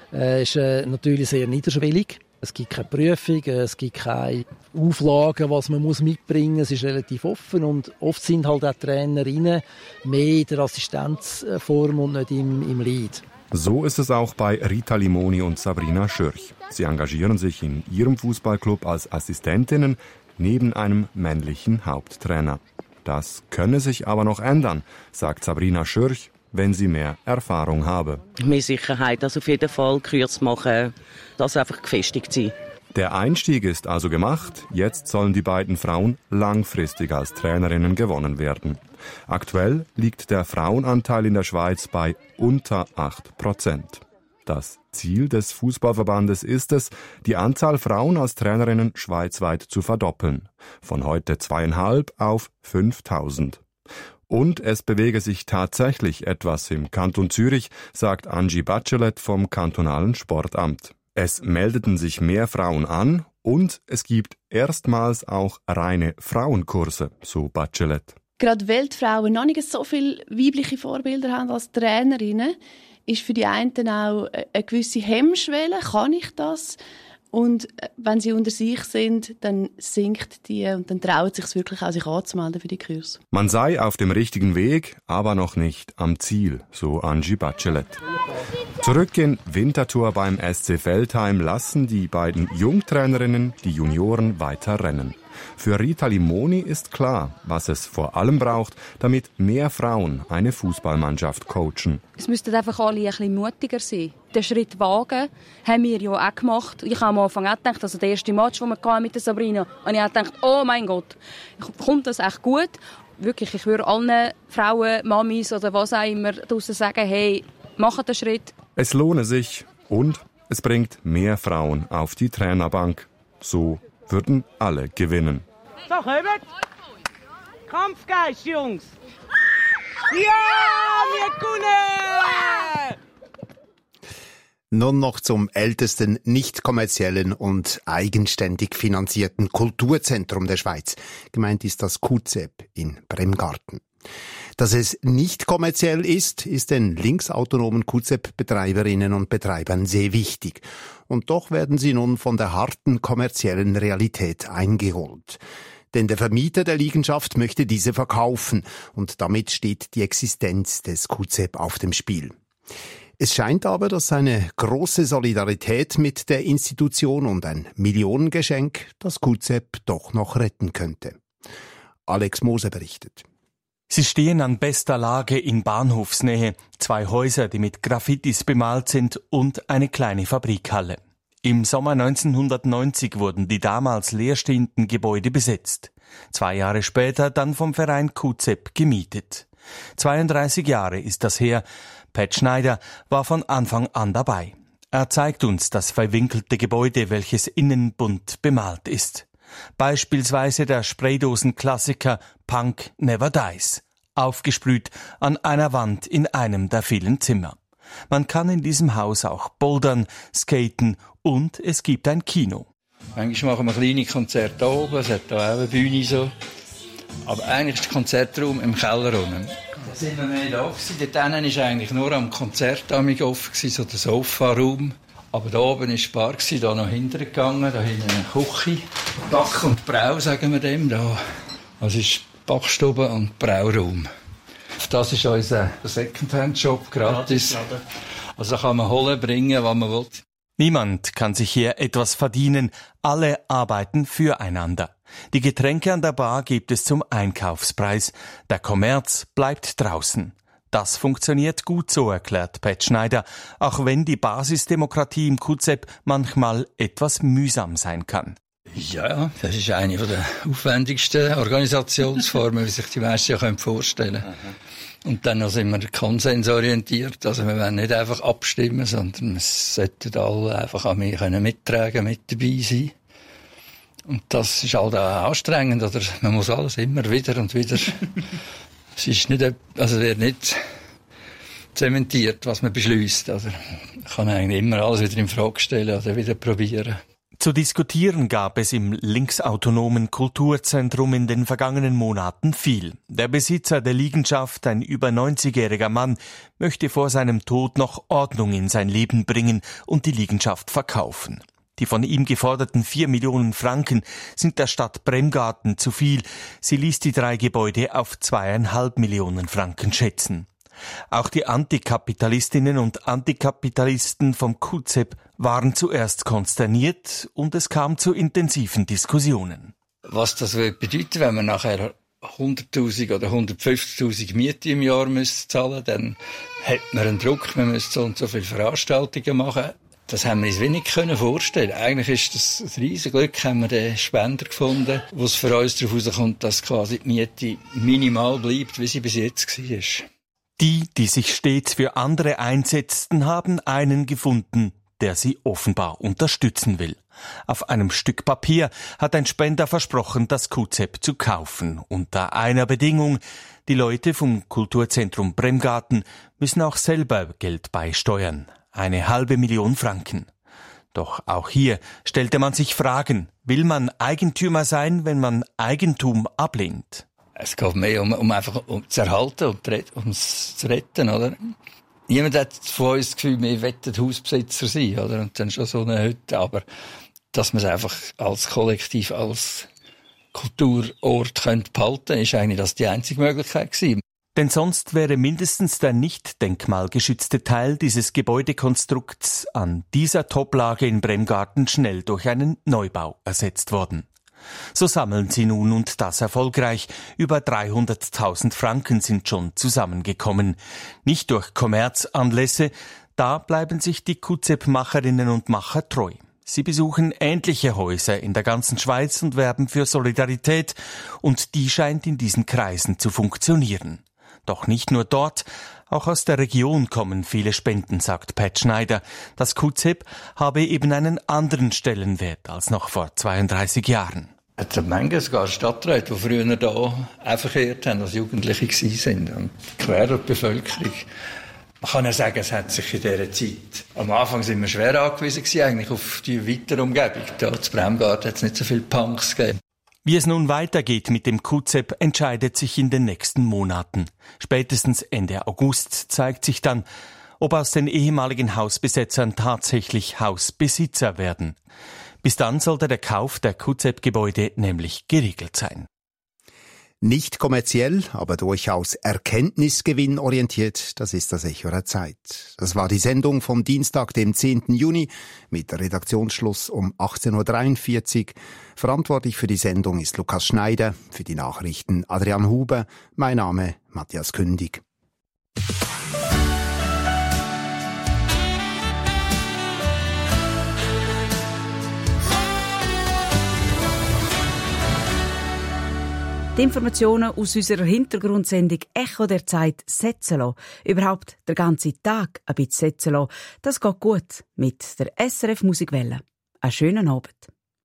Es ist natürlich sehr niederschwellig. Es gibt keine Prüfung, es gibt keine Auflagen, was man mitbringen muss. Es ist relativ offen und oft sind halt auch Trainerinnen mehr in der Assistenzform und nicht im Lead. So ist es auch bei Rita Limoni und Sabrina Schürch. Sie engagieren sich in ihrem Fußballclub als Assistentinnen neben einem männlichen Haupttrainer. Das könne sich aber noch ändern, sagt Sabrina Schürch, wenn sie mehr Erfahrung habe. Mehr Sicherheit, also auf jeden Fall Kurs machen, das einfach gefestigt sein. Der Einstieg ist also gemacht. Jetzt sollen die beiden Frauen langfristig als Trainerinnen gewonnen werden. Aktuell liegt der Frauenanteil in der Schweiz bei unter 8%. Das Ziel des Fußballverbandes ist es, die Anzahl Frauen als Trainerinnen schweizweit zu verdoppeln. Von heute 2.500 auf 5.000. Und es bewege sich tatsächlich etwas im Kanton Zürich, sagt Angie Bachelet vom kantonalen Sportamt. Es meldeten sich mehr Frauen an und es gibt erstmals auch reine Frauenkurse, so Bachelet. Gerade weil die Frauen noch nicht so viele weibliche Vorbilder haben als Trainerinnen, ist für die einen auch eine gewisse Hemmschwelle. Kann ich das? Und wenn sie unter sich sind, dann sinkt die und dann trauen sie sich wirklich auch, sich anzumelden für die Kurse. Man sei auf dem richtigen Weg, aber noch nicht am Ziel, so Angie Bachelet. Zurück in Winterthur beim SC Veltheim lassen die beiden Jungtrainerinnen die Junioren weiter rennen. Für Rita Limoni ist klar, was es vor allem braucht, damit mehr Frauen eine Fußballmannschaft coachen. Es müssten einfach alle ein bisschen mutiger sein. Den Schritt wagen, haben wir ja auch gemacht. Ich habe am Anfang auch gedacht, also der erste Match, den wir mit der Sabrina, und ich habe gedacht, oh mein Gott, kommt das echt gut? Wirklich, ich würde allen Frauen, Mamis oder was auch immer draussen sagen, hey, macht den Schritt. Es lohne sich und es bringt mehr Frauen auf die Trainerbank. So würden alle gewinnen. So, kommt! Kampfgeist, Jungs! Ja, wir gewinnen! Nun noch zum ältesten nicht kommerziellen und eigenständig finanzierten Kulturzentrum der Schweiz. Gemeint ist das QZEB in Bremgarten. Dass es nicht kommerziell ist den linksautonomen QZEB-Betreiberinnen und Betreibern sehr wichtig. Und doch werden sie nun von der harten kommerziellen Realität eingeholt. Denn der Vermieter der Liegenschaft möchte diese verkaufen und damit steht die Existenz des QZEB auf dem Spiel. Es scheint aber, dass eine große Solidarität mit der Institution und ein Millionengeschenk das QZEB doch noch retten könnte. Alex Moser berichtet. Sie stehen an bester Lage in Bahnhofsnähe, 2 Häuser, die mit Graffitis bemalt sind und eine kleine Fabrikhalle. Im Sommer 1990 wurden die damals leerstehenden Gebäude besetzt. 2 Jahre später dann vom Verein QZEB gemietet. 32 Jahre ist das her. Pat Schneider war von Anfang an dabei. Er zeigt uns das verwinkelte Gebäude, welches innen bunt bemalt ist. Beispielsweise der Spraydosen-Klassiker Punk Never Dies, aufgesprüht an einer Wand in einem der vielen Zimmer. Man kann in diesem Haus auch bouldern, skaten und es gibt ein Kino. Manchmal machen wir kleine Konzerte da oben, es hat da auch eine Bühne so. Aber eigentlich ist der Konzertraum im Keller unten. Da sind wir nicht da gewesen. Dort hinten war eigentlich nur am Konzert offen, so der Sofaraum. Aber da oben war die Bar, da noch hinten gegangen, da hinten eine Küche. Back und Brau, sagen wir dem. Da. Das ist Backstube und Brauraum. Das ist unser Secondhand-Shop, gratis. Also kann man holen, bringen, was man will. Niemand kann sich hier etwas verdienen, alle arbeiten füreinander. Die Getränke an der Bar gibt es zum Einkaufspreis, der Kommerz bleibt draußen. Das funktioniert gut so, erklärt Pat Schneider, auch wenn die Basisdemokratie im QZEP manchmal etwas mühsam sein kann. Ja, das ist eine der aufwendigsten Organisationsformen, wie sich die meisten vorstellen können. Und dann sind wir konsensorientiert. Also wir wollen nicht einfach abstimmen, sondern wir sollten alle einfach an mir mittragen, mit dabei sein. Und das ist halt auch anstrengend, oder? Man muss alles immer wieder und wieder. Es ist nicht, also wird nicht zementiert, was man beschließt. Also man kann eigentlich immer alles wieder in Frage stellen oder wieder probieren. Zu diskutieren gab es im linksautonomen Kulturzentrum in den vergangenen Monaten viel. Der Besitzer der Liegenschaft, ein über 90-jähriger Mann, möchte vor seinem Tod noch Ordnung in sein Leben bringen und die Liegenschaft verkaufen. Die von ihm geforderten 4 Millionen Franken sind der Stadt Bremgarten zu viel. Sie ließ die 3 Gebäude auf 2,5 Millionen Franken schätzen. Auch die Antikapitalistinnen und Antikapitalisten vom QZEP waren zuerst konsterniert und es kam zu intensiven Diskussionen. Was das bedeutet, wenn man nachher 100'000 oder 150'000 Miete im Jahr zahlen müsste, dann hat man einen Druck, man müsste so und so viele Veranstaltungen machen. Das haben wir uns wenig vorstellen. Eigentlich ist das ein riesiges Glück, haben wir den Spender gefunden, wo es für uns darauf herauskommt, dass quasi die Miete minimal bleibt, wie sie bis jetzt war. Die sich stets für andere einsetzten, haben einen gefunden, der sie offenbar unterstützen will. Auf einem Stück Papier hat ein Spender versprochen, das QZEP zu kaufen. Unter einer Bedingung: die Leute vom Kulturzentrum Bremgarten müssen auch selber Geld beisteuern. 1,5 Million Franken. Doch auch hier stellte man sich Fragen. Will man Eigentümer sein, wenn man Eigentum ablehnt? Es geht mehr um einfach zu erhalten und ums zu retten, oder? Niemand hat von uns das Gefühl, wir wollen Hausbesitzer sein, oder? Und dann schon so eine Hütte. Aber dass man es einfach als Kollektiv, als Kulturort behalten könnte, ist eigentlich das die einzige Möglichkeit gewesen. Denn sonst wäre mindestens der nicht denkmalgeschützte Teil dieses Gebäudekonstrukts an dieser Toplage in Bremgarten schnell durch einen Neubau ersetzt worden. So sammeln sie nun und das erfolgreich. Über 300.000 Franken sind schon zusammengekommen. Nicht durch Kommerzanlässe, da bleiben sich die QZEP-Macherinnen und Macher treu. Sie besuchen ähnliche Häuser in der ganzen Schweiz und werben für Solidarität, und die scheint in diesen Kreisen zu funktionieren. Doch nicht nur dort, auch aus der Region kommen viele Spenden, sagt Pat Schneider. Das QZEP habe eben einen anderen Stellenwert als noch vor 32 Jahren. Es hat manche sogar Stadträte, die früher hier auch verkehrt haben, als Jugendliche waren. Und quer durch die Bevölkerung. Man kann ja sagen, es hat sich in dieser Zeit, am Anfang sind wir schwer angewiesen gewesen, eigentlich auf die weitere Umgebung. Da zu Bremgarten hat es nicht so viele Punks gegeben. Wie es nun weitergeht mit dem QZEP, entscheidet sich in den nächsten Monaten. Spätestens Ende August zeigt sich dann, ob aus den ehemaligen Hausbesetzern tatsächlich Hausbesitzer werden. Bis dann sollte der Kauf der QZEP-Gebäude nämlich geregelt sein. Nicht kommerziell, aber durchaus erkenntnisgewinnorientiert, das ist das Echo der Zeit. Das war die Sendung vom Dienstag, dem 10. Juni, mit Redaktionsschluss um 18.43 Uhr. Verantwortlich für die Sendung ist Lukas Schneider, für die Nachrichten Adrian Huber, mein Name Matthias Kündig. Die Informationen aus unserer Hintergrundsendung Echo der Zeit setzen lassen. Überhaupt den ganzen Tag ein bisschen setzen lassen. Das geht gut mit der SRF Musikwelle. Einen schönen Abend.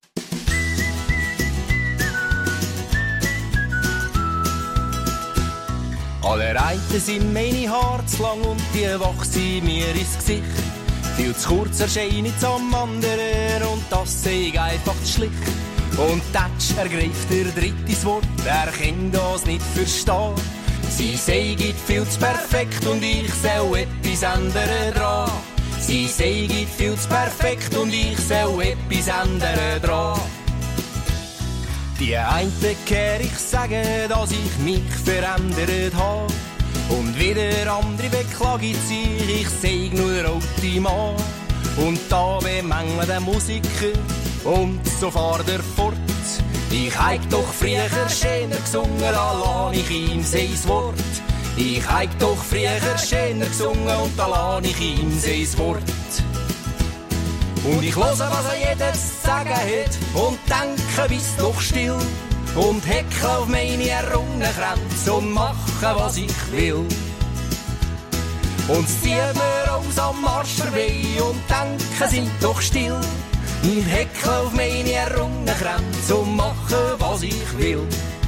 Alle Reiten sind meine Haare zu lang und die wachsen mir ins Gesicht. Viel zu kurz erscheine ich am anderen und das sei einfach zu schlicht. Und Tatsch ergreift der drittes Wort, er kann das nicht verstehen. Sie sei viel zu perfekt und ich soll etwas ändern dran. Sie sei viel zu perfekt und ich soll etwas ändern dran. Die einen kehr ich sagen, dass ich mich verändert habe. Und wieder andere beklagen sich, ich sei nur alte Mann. Und da bemängeln der Musiker und so fahrt er fort. Ich heig doch früher schöner gesungen, da lass ich ihm sein Wort. Ich heig doch früher schöner gesungen und da lass ich ihm sein Wort. Und ich höre, was jeder zu sagen hat und denke, bis doch still. Und hecke auf meine Errungenkränze und mache, was ich will. Und es zieht mir aus am Arsch vorbei und denke, sind doch still. Ich hecke auf meine Errungenkränze und mache, was ich will.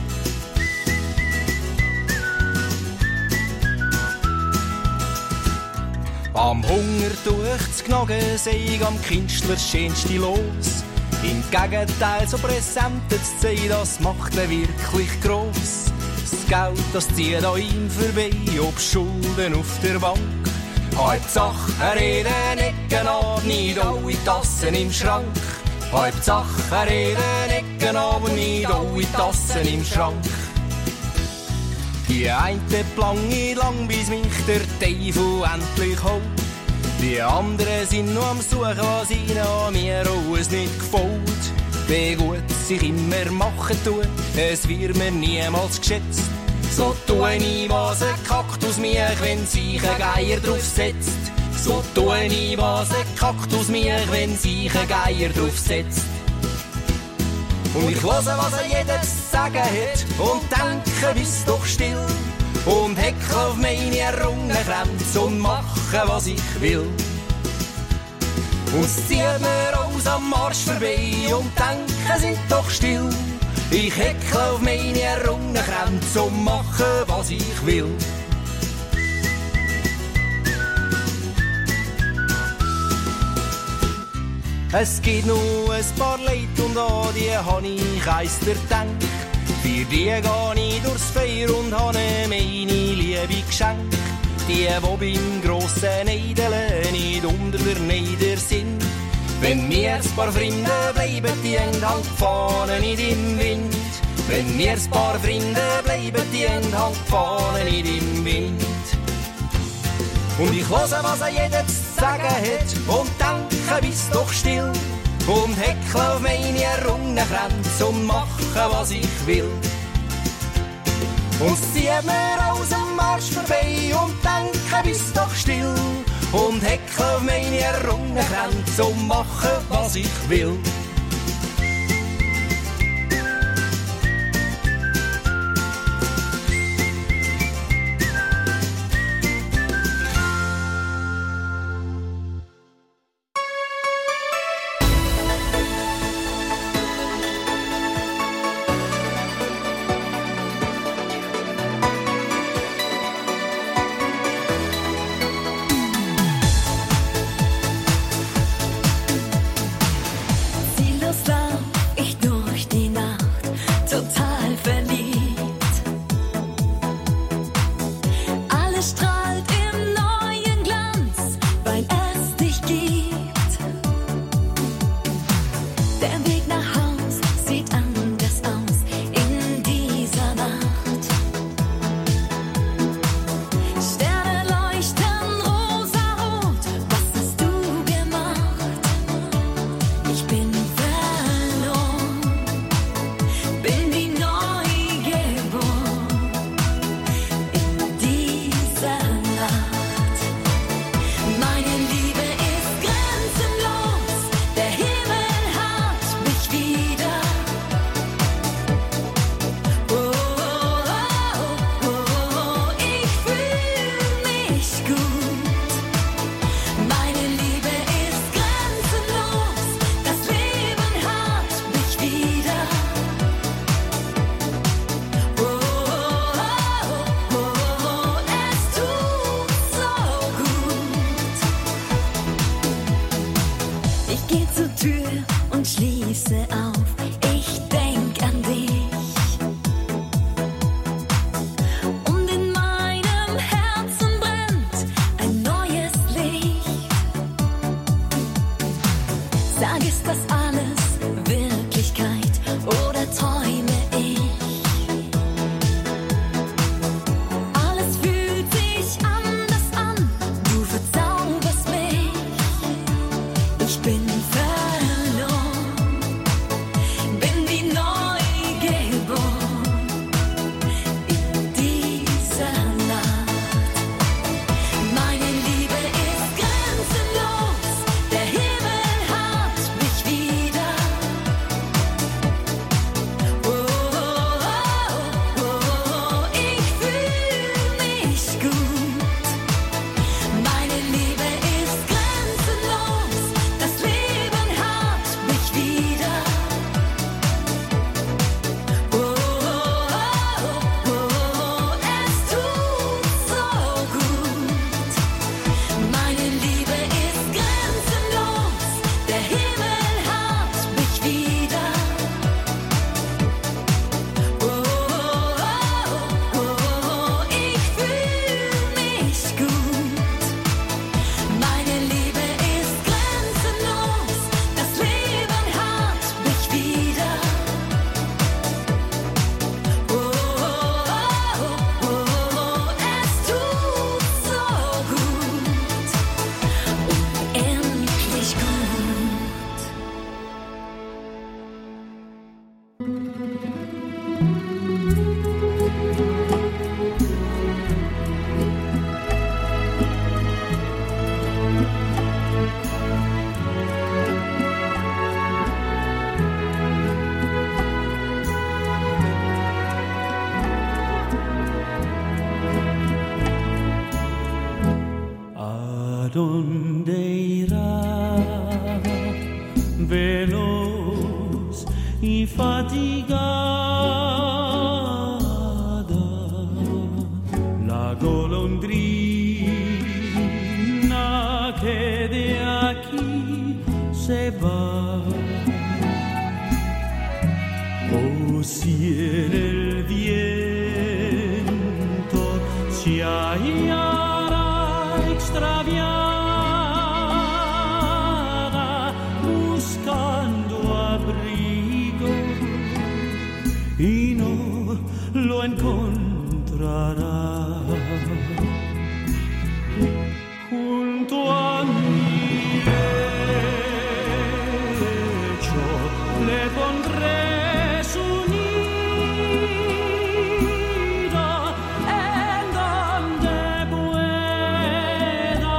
Am Hunger durchs Knagen sei ich am Künstler schönste los. Im Gegenteil, so präsent zu sein, das macht ihn wirklich gross. Das Geld, das zieht an ihm vorbei, ob Schulden auf der Bank. Hauptsache, er hat eine Ecke an, nicht alle Tassen im Schrank. Hauptsache, er hat eine Ecke an, nicht alle Tassen im Schrank. Die eine plange lang, bis mich der Teufel endlich holt. Die anderen sind nur am Suchen, was ihnen an mir alles nicht gefällt. Wie gut sich immer machen tun, es wird mir niemals geschätzt. So tue ich, was ein Kaktus mich, wenn sich ein Geier drauf setzt. So tue ich, was ein Kaktus mich, wenn sich ein Geier drauf setzt. Und ich höre, was jeder zu sagen hat und denke, bist doch still. Und hecke auf meine Errungenkränze und mache, was ich will. Und es zieht mir aus am Arsch vorbei und denke, sind doch still. Ich hecke auf meine Errungenkränze und mache, was ich will. Es gibt noch ein paar Leute und an die habe ich eins gedacht. Für die gehe ich durchs Feuer und habe meine Liebe geschenkt. Die beim grossen Neidele nicht unter der Neider sind. Wenn wir ein paar Freunde bleiben, die hängen halt die Fahne nicht im Wind. Wenn wir ein paar Freunde bleiben, die hängen halt die Fahne nicht im Wind. Und ich höre, was jeder zu sagen hat und denke, bist doch still. Und hecke auf meine Errungenkränze und mache, was ich will. Und es zieht mir aus dem Marsch vorbei und denke, bist doch still. Und hecke auf meine Errungenkränze und mache, was ich will. donde irá, veloz y fatigada, la golondrina que de aquí se va. Oh, si en el viento se hallara extraviada, buscando abrigo y no lo encontrará. Junto a mi lecho le pondré su nido en donde pueda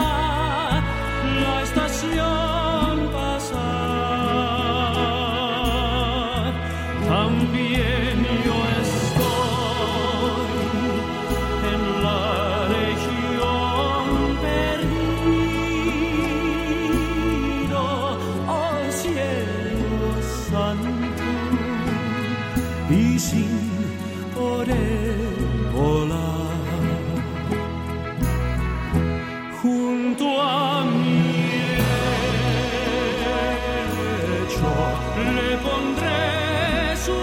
la estación pasar. También yo estoy en la región perdido, oh cielo santo, y sin poder volar. Junto a mi lecho le pondré su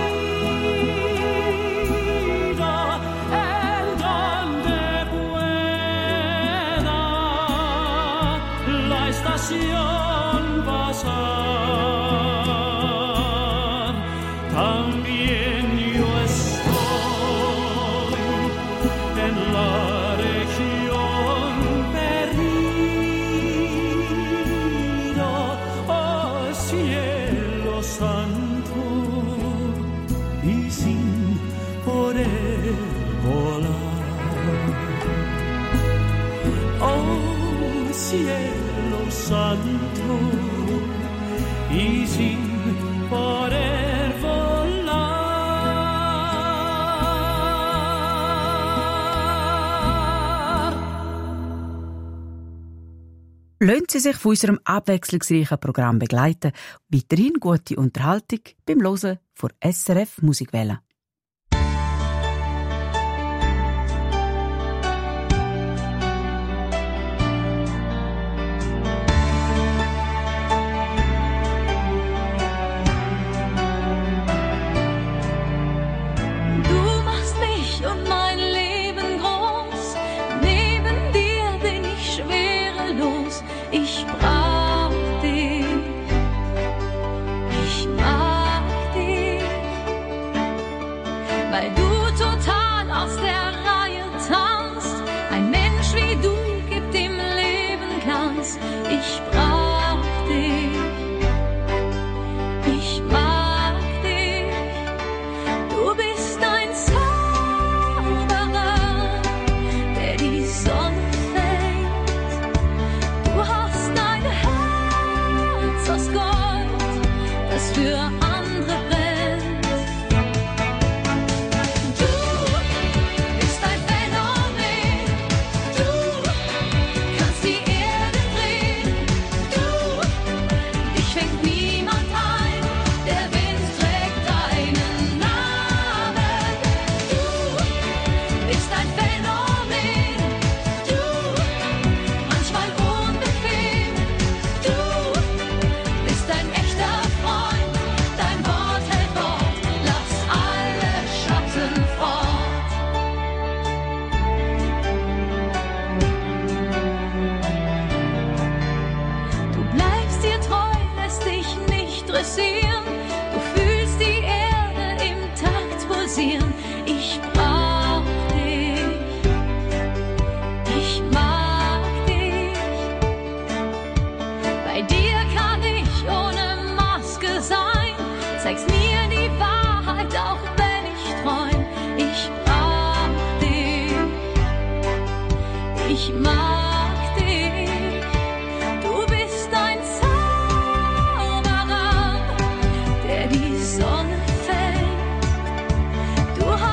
nido en donde pueda la estación pasar. También yo estoy en la región perdido, oh cielo santo, y sin poder volar. Oh cielo santo, y sin poder volar. Lassen Sie sich von unserem abwechslungsreichen Programm begleiten. Weiterhin gute Unterhaltung beim Hören von SRF Musikwelle. Du machst mich und mein Leben groß. Neben dir bin ich schwerelos. Ich brauch dich. Ich mag dich. Weil du total aus der Reihe tanzt. Ein Mensch wie du gibt dem Leben Glanz. Ich brauch dich. Ich mag dich. Du bist ein Zauberer, der die Sonne fängt. Du hast ein Herz aus Gold, das für andere brennt. Du bist ein Phänomen. Du kannst die Erde drehen. Du, dich fängt niemand ein. Der Wind trägt deinen Namen. Du bist ein Phänomen. Du, manchmal unbequem. Du bist ein echter Freund. Dein Wort hält Wort. Lass alle Schatten fort. Du bleibst dir treu, lässt dich nicht dressieren. Du fühlst die Erde im Takt pulsieren. Ich brauch dich. Ich mag dich. Bei dir kann ich ohne Maske sein. Zeigst mir die Wahrheit, auch wenn ich träum. Ich brauch dich. Ich mag dich. Du bist ein Zauberer, der die Sonne fängt. Du hast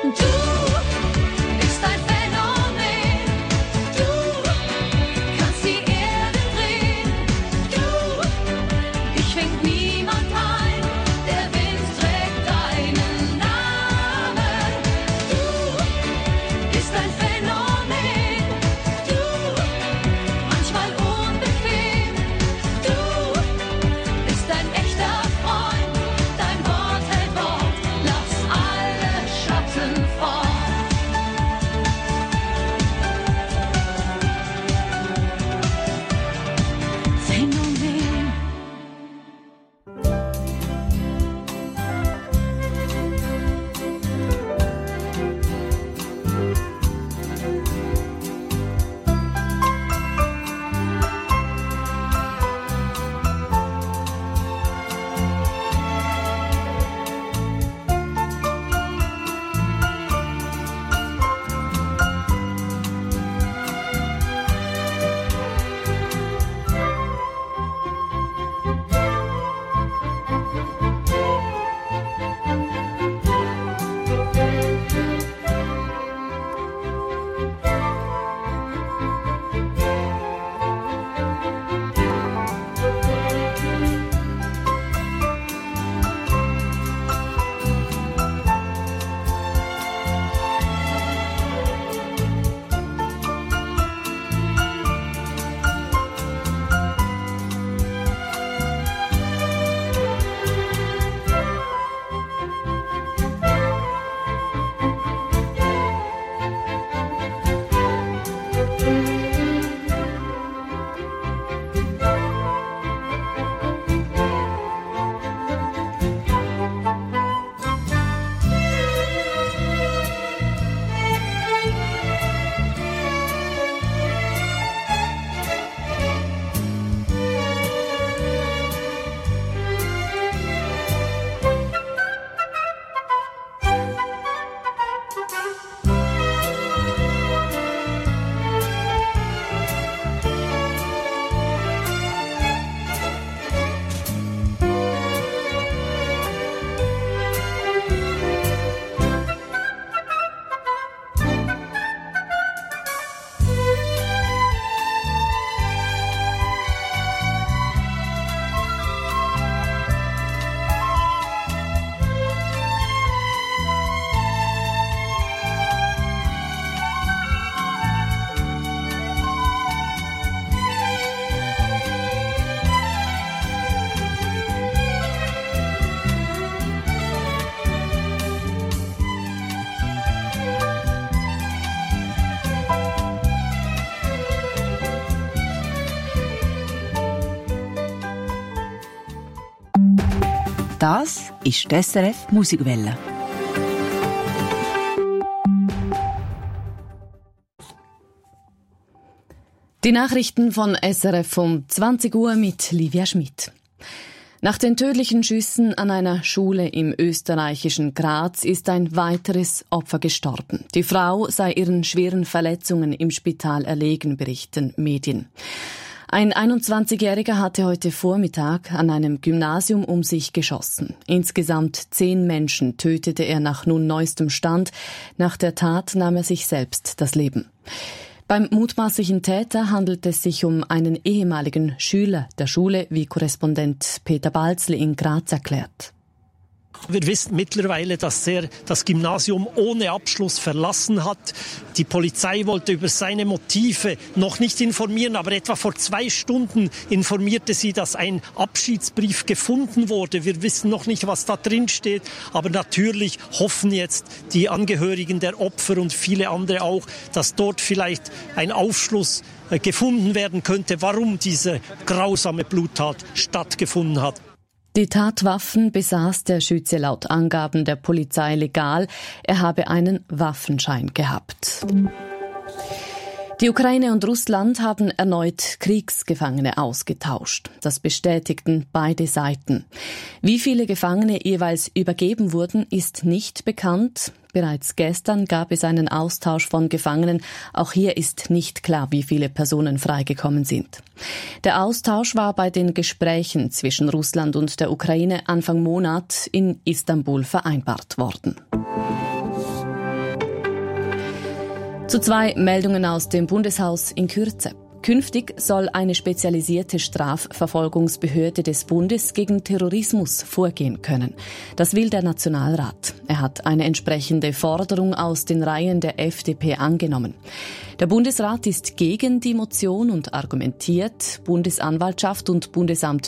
Das ist die SRF Musikwelle. Die Nachrichten von SRF um 20 Uhr mit Livia Schmidt. Nach den tödlichen Schüssen an einer Schule im österreichischen Graz ist ein weiteres Opfer gestorben. Die Frau sei ihren schweren Verletzungen im Spital erlegen, berichten Medien. Ein 21-Jähriger hatte heute Vormittag an einem Gymnasium um sich geschossen. Insgesamt 10 Menschen tötete er nach nun neuestem Stand. Nach der Tat nahm er sich selbst das Leben. Beim mutmaßlichen Täter handelt es sich um einen ehemaligen Schüler der Schule, wie Korrespondent Peter Balzli in Graz erklärt. Wir wissen mittlerweile, dass er das Gymnasium ohne Abschluss verlassen hat. Die Polizei wollte über seine Motive noch nicht informieren, aber etwa vor 2 Stunden informierte sie, dass ein Abschiedsbrief gefunden wurde. Wir wissen noch nicht, was da drin steht, aber natürlich hoffen jetzt die Angehörigen der Opfer und viele andere auch, dass dort vielleicht ein Aufschluss gefunden werden könnte, warum diese grausame Bluttat stattgefunden hat. Die Tatwaffen besaß der Schütze laut Angaben der Polizei legal. Er habe einen Waffenschein gehabt. Die Ukraine und Russland haben erneut Kriegsgefangene ausgetauscht. Das bestätigten beide Seiten. Wie viele Gefangene jeweils übergeben wurden, ist nicht bekannt. Bereits gestern gab es einen Austausch von Gefangenen. Auch hier ist nicht klar, wie viele Personen freigekommen sind. Der Austausch war bei den Gesprächen zwischen Russland und der Ukraine Anfang Monat in Istanbul vereinbart worden. Zu 2 Meldungen aus dem Bundeshaus in Kürze. Künftig soll eine spezialisierte Strafverfolgungsbehörde des Bundes gegen Terrorismus vorgehen können. Das will der Nationalrat. Er hat eine entsprechende Forderung aus den Reihen der FDP angenommen. Der Bundesrat ist gegen die Motion und argumentiert, Bundesanwaltschaft und Bundesamt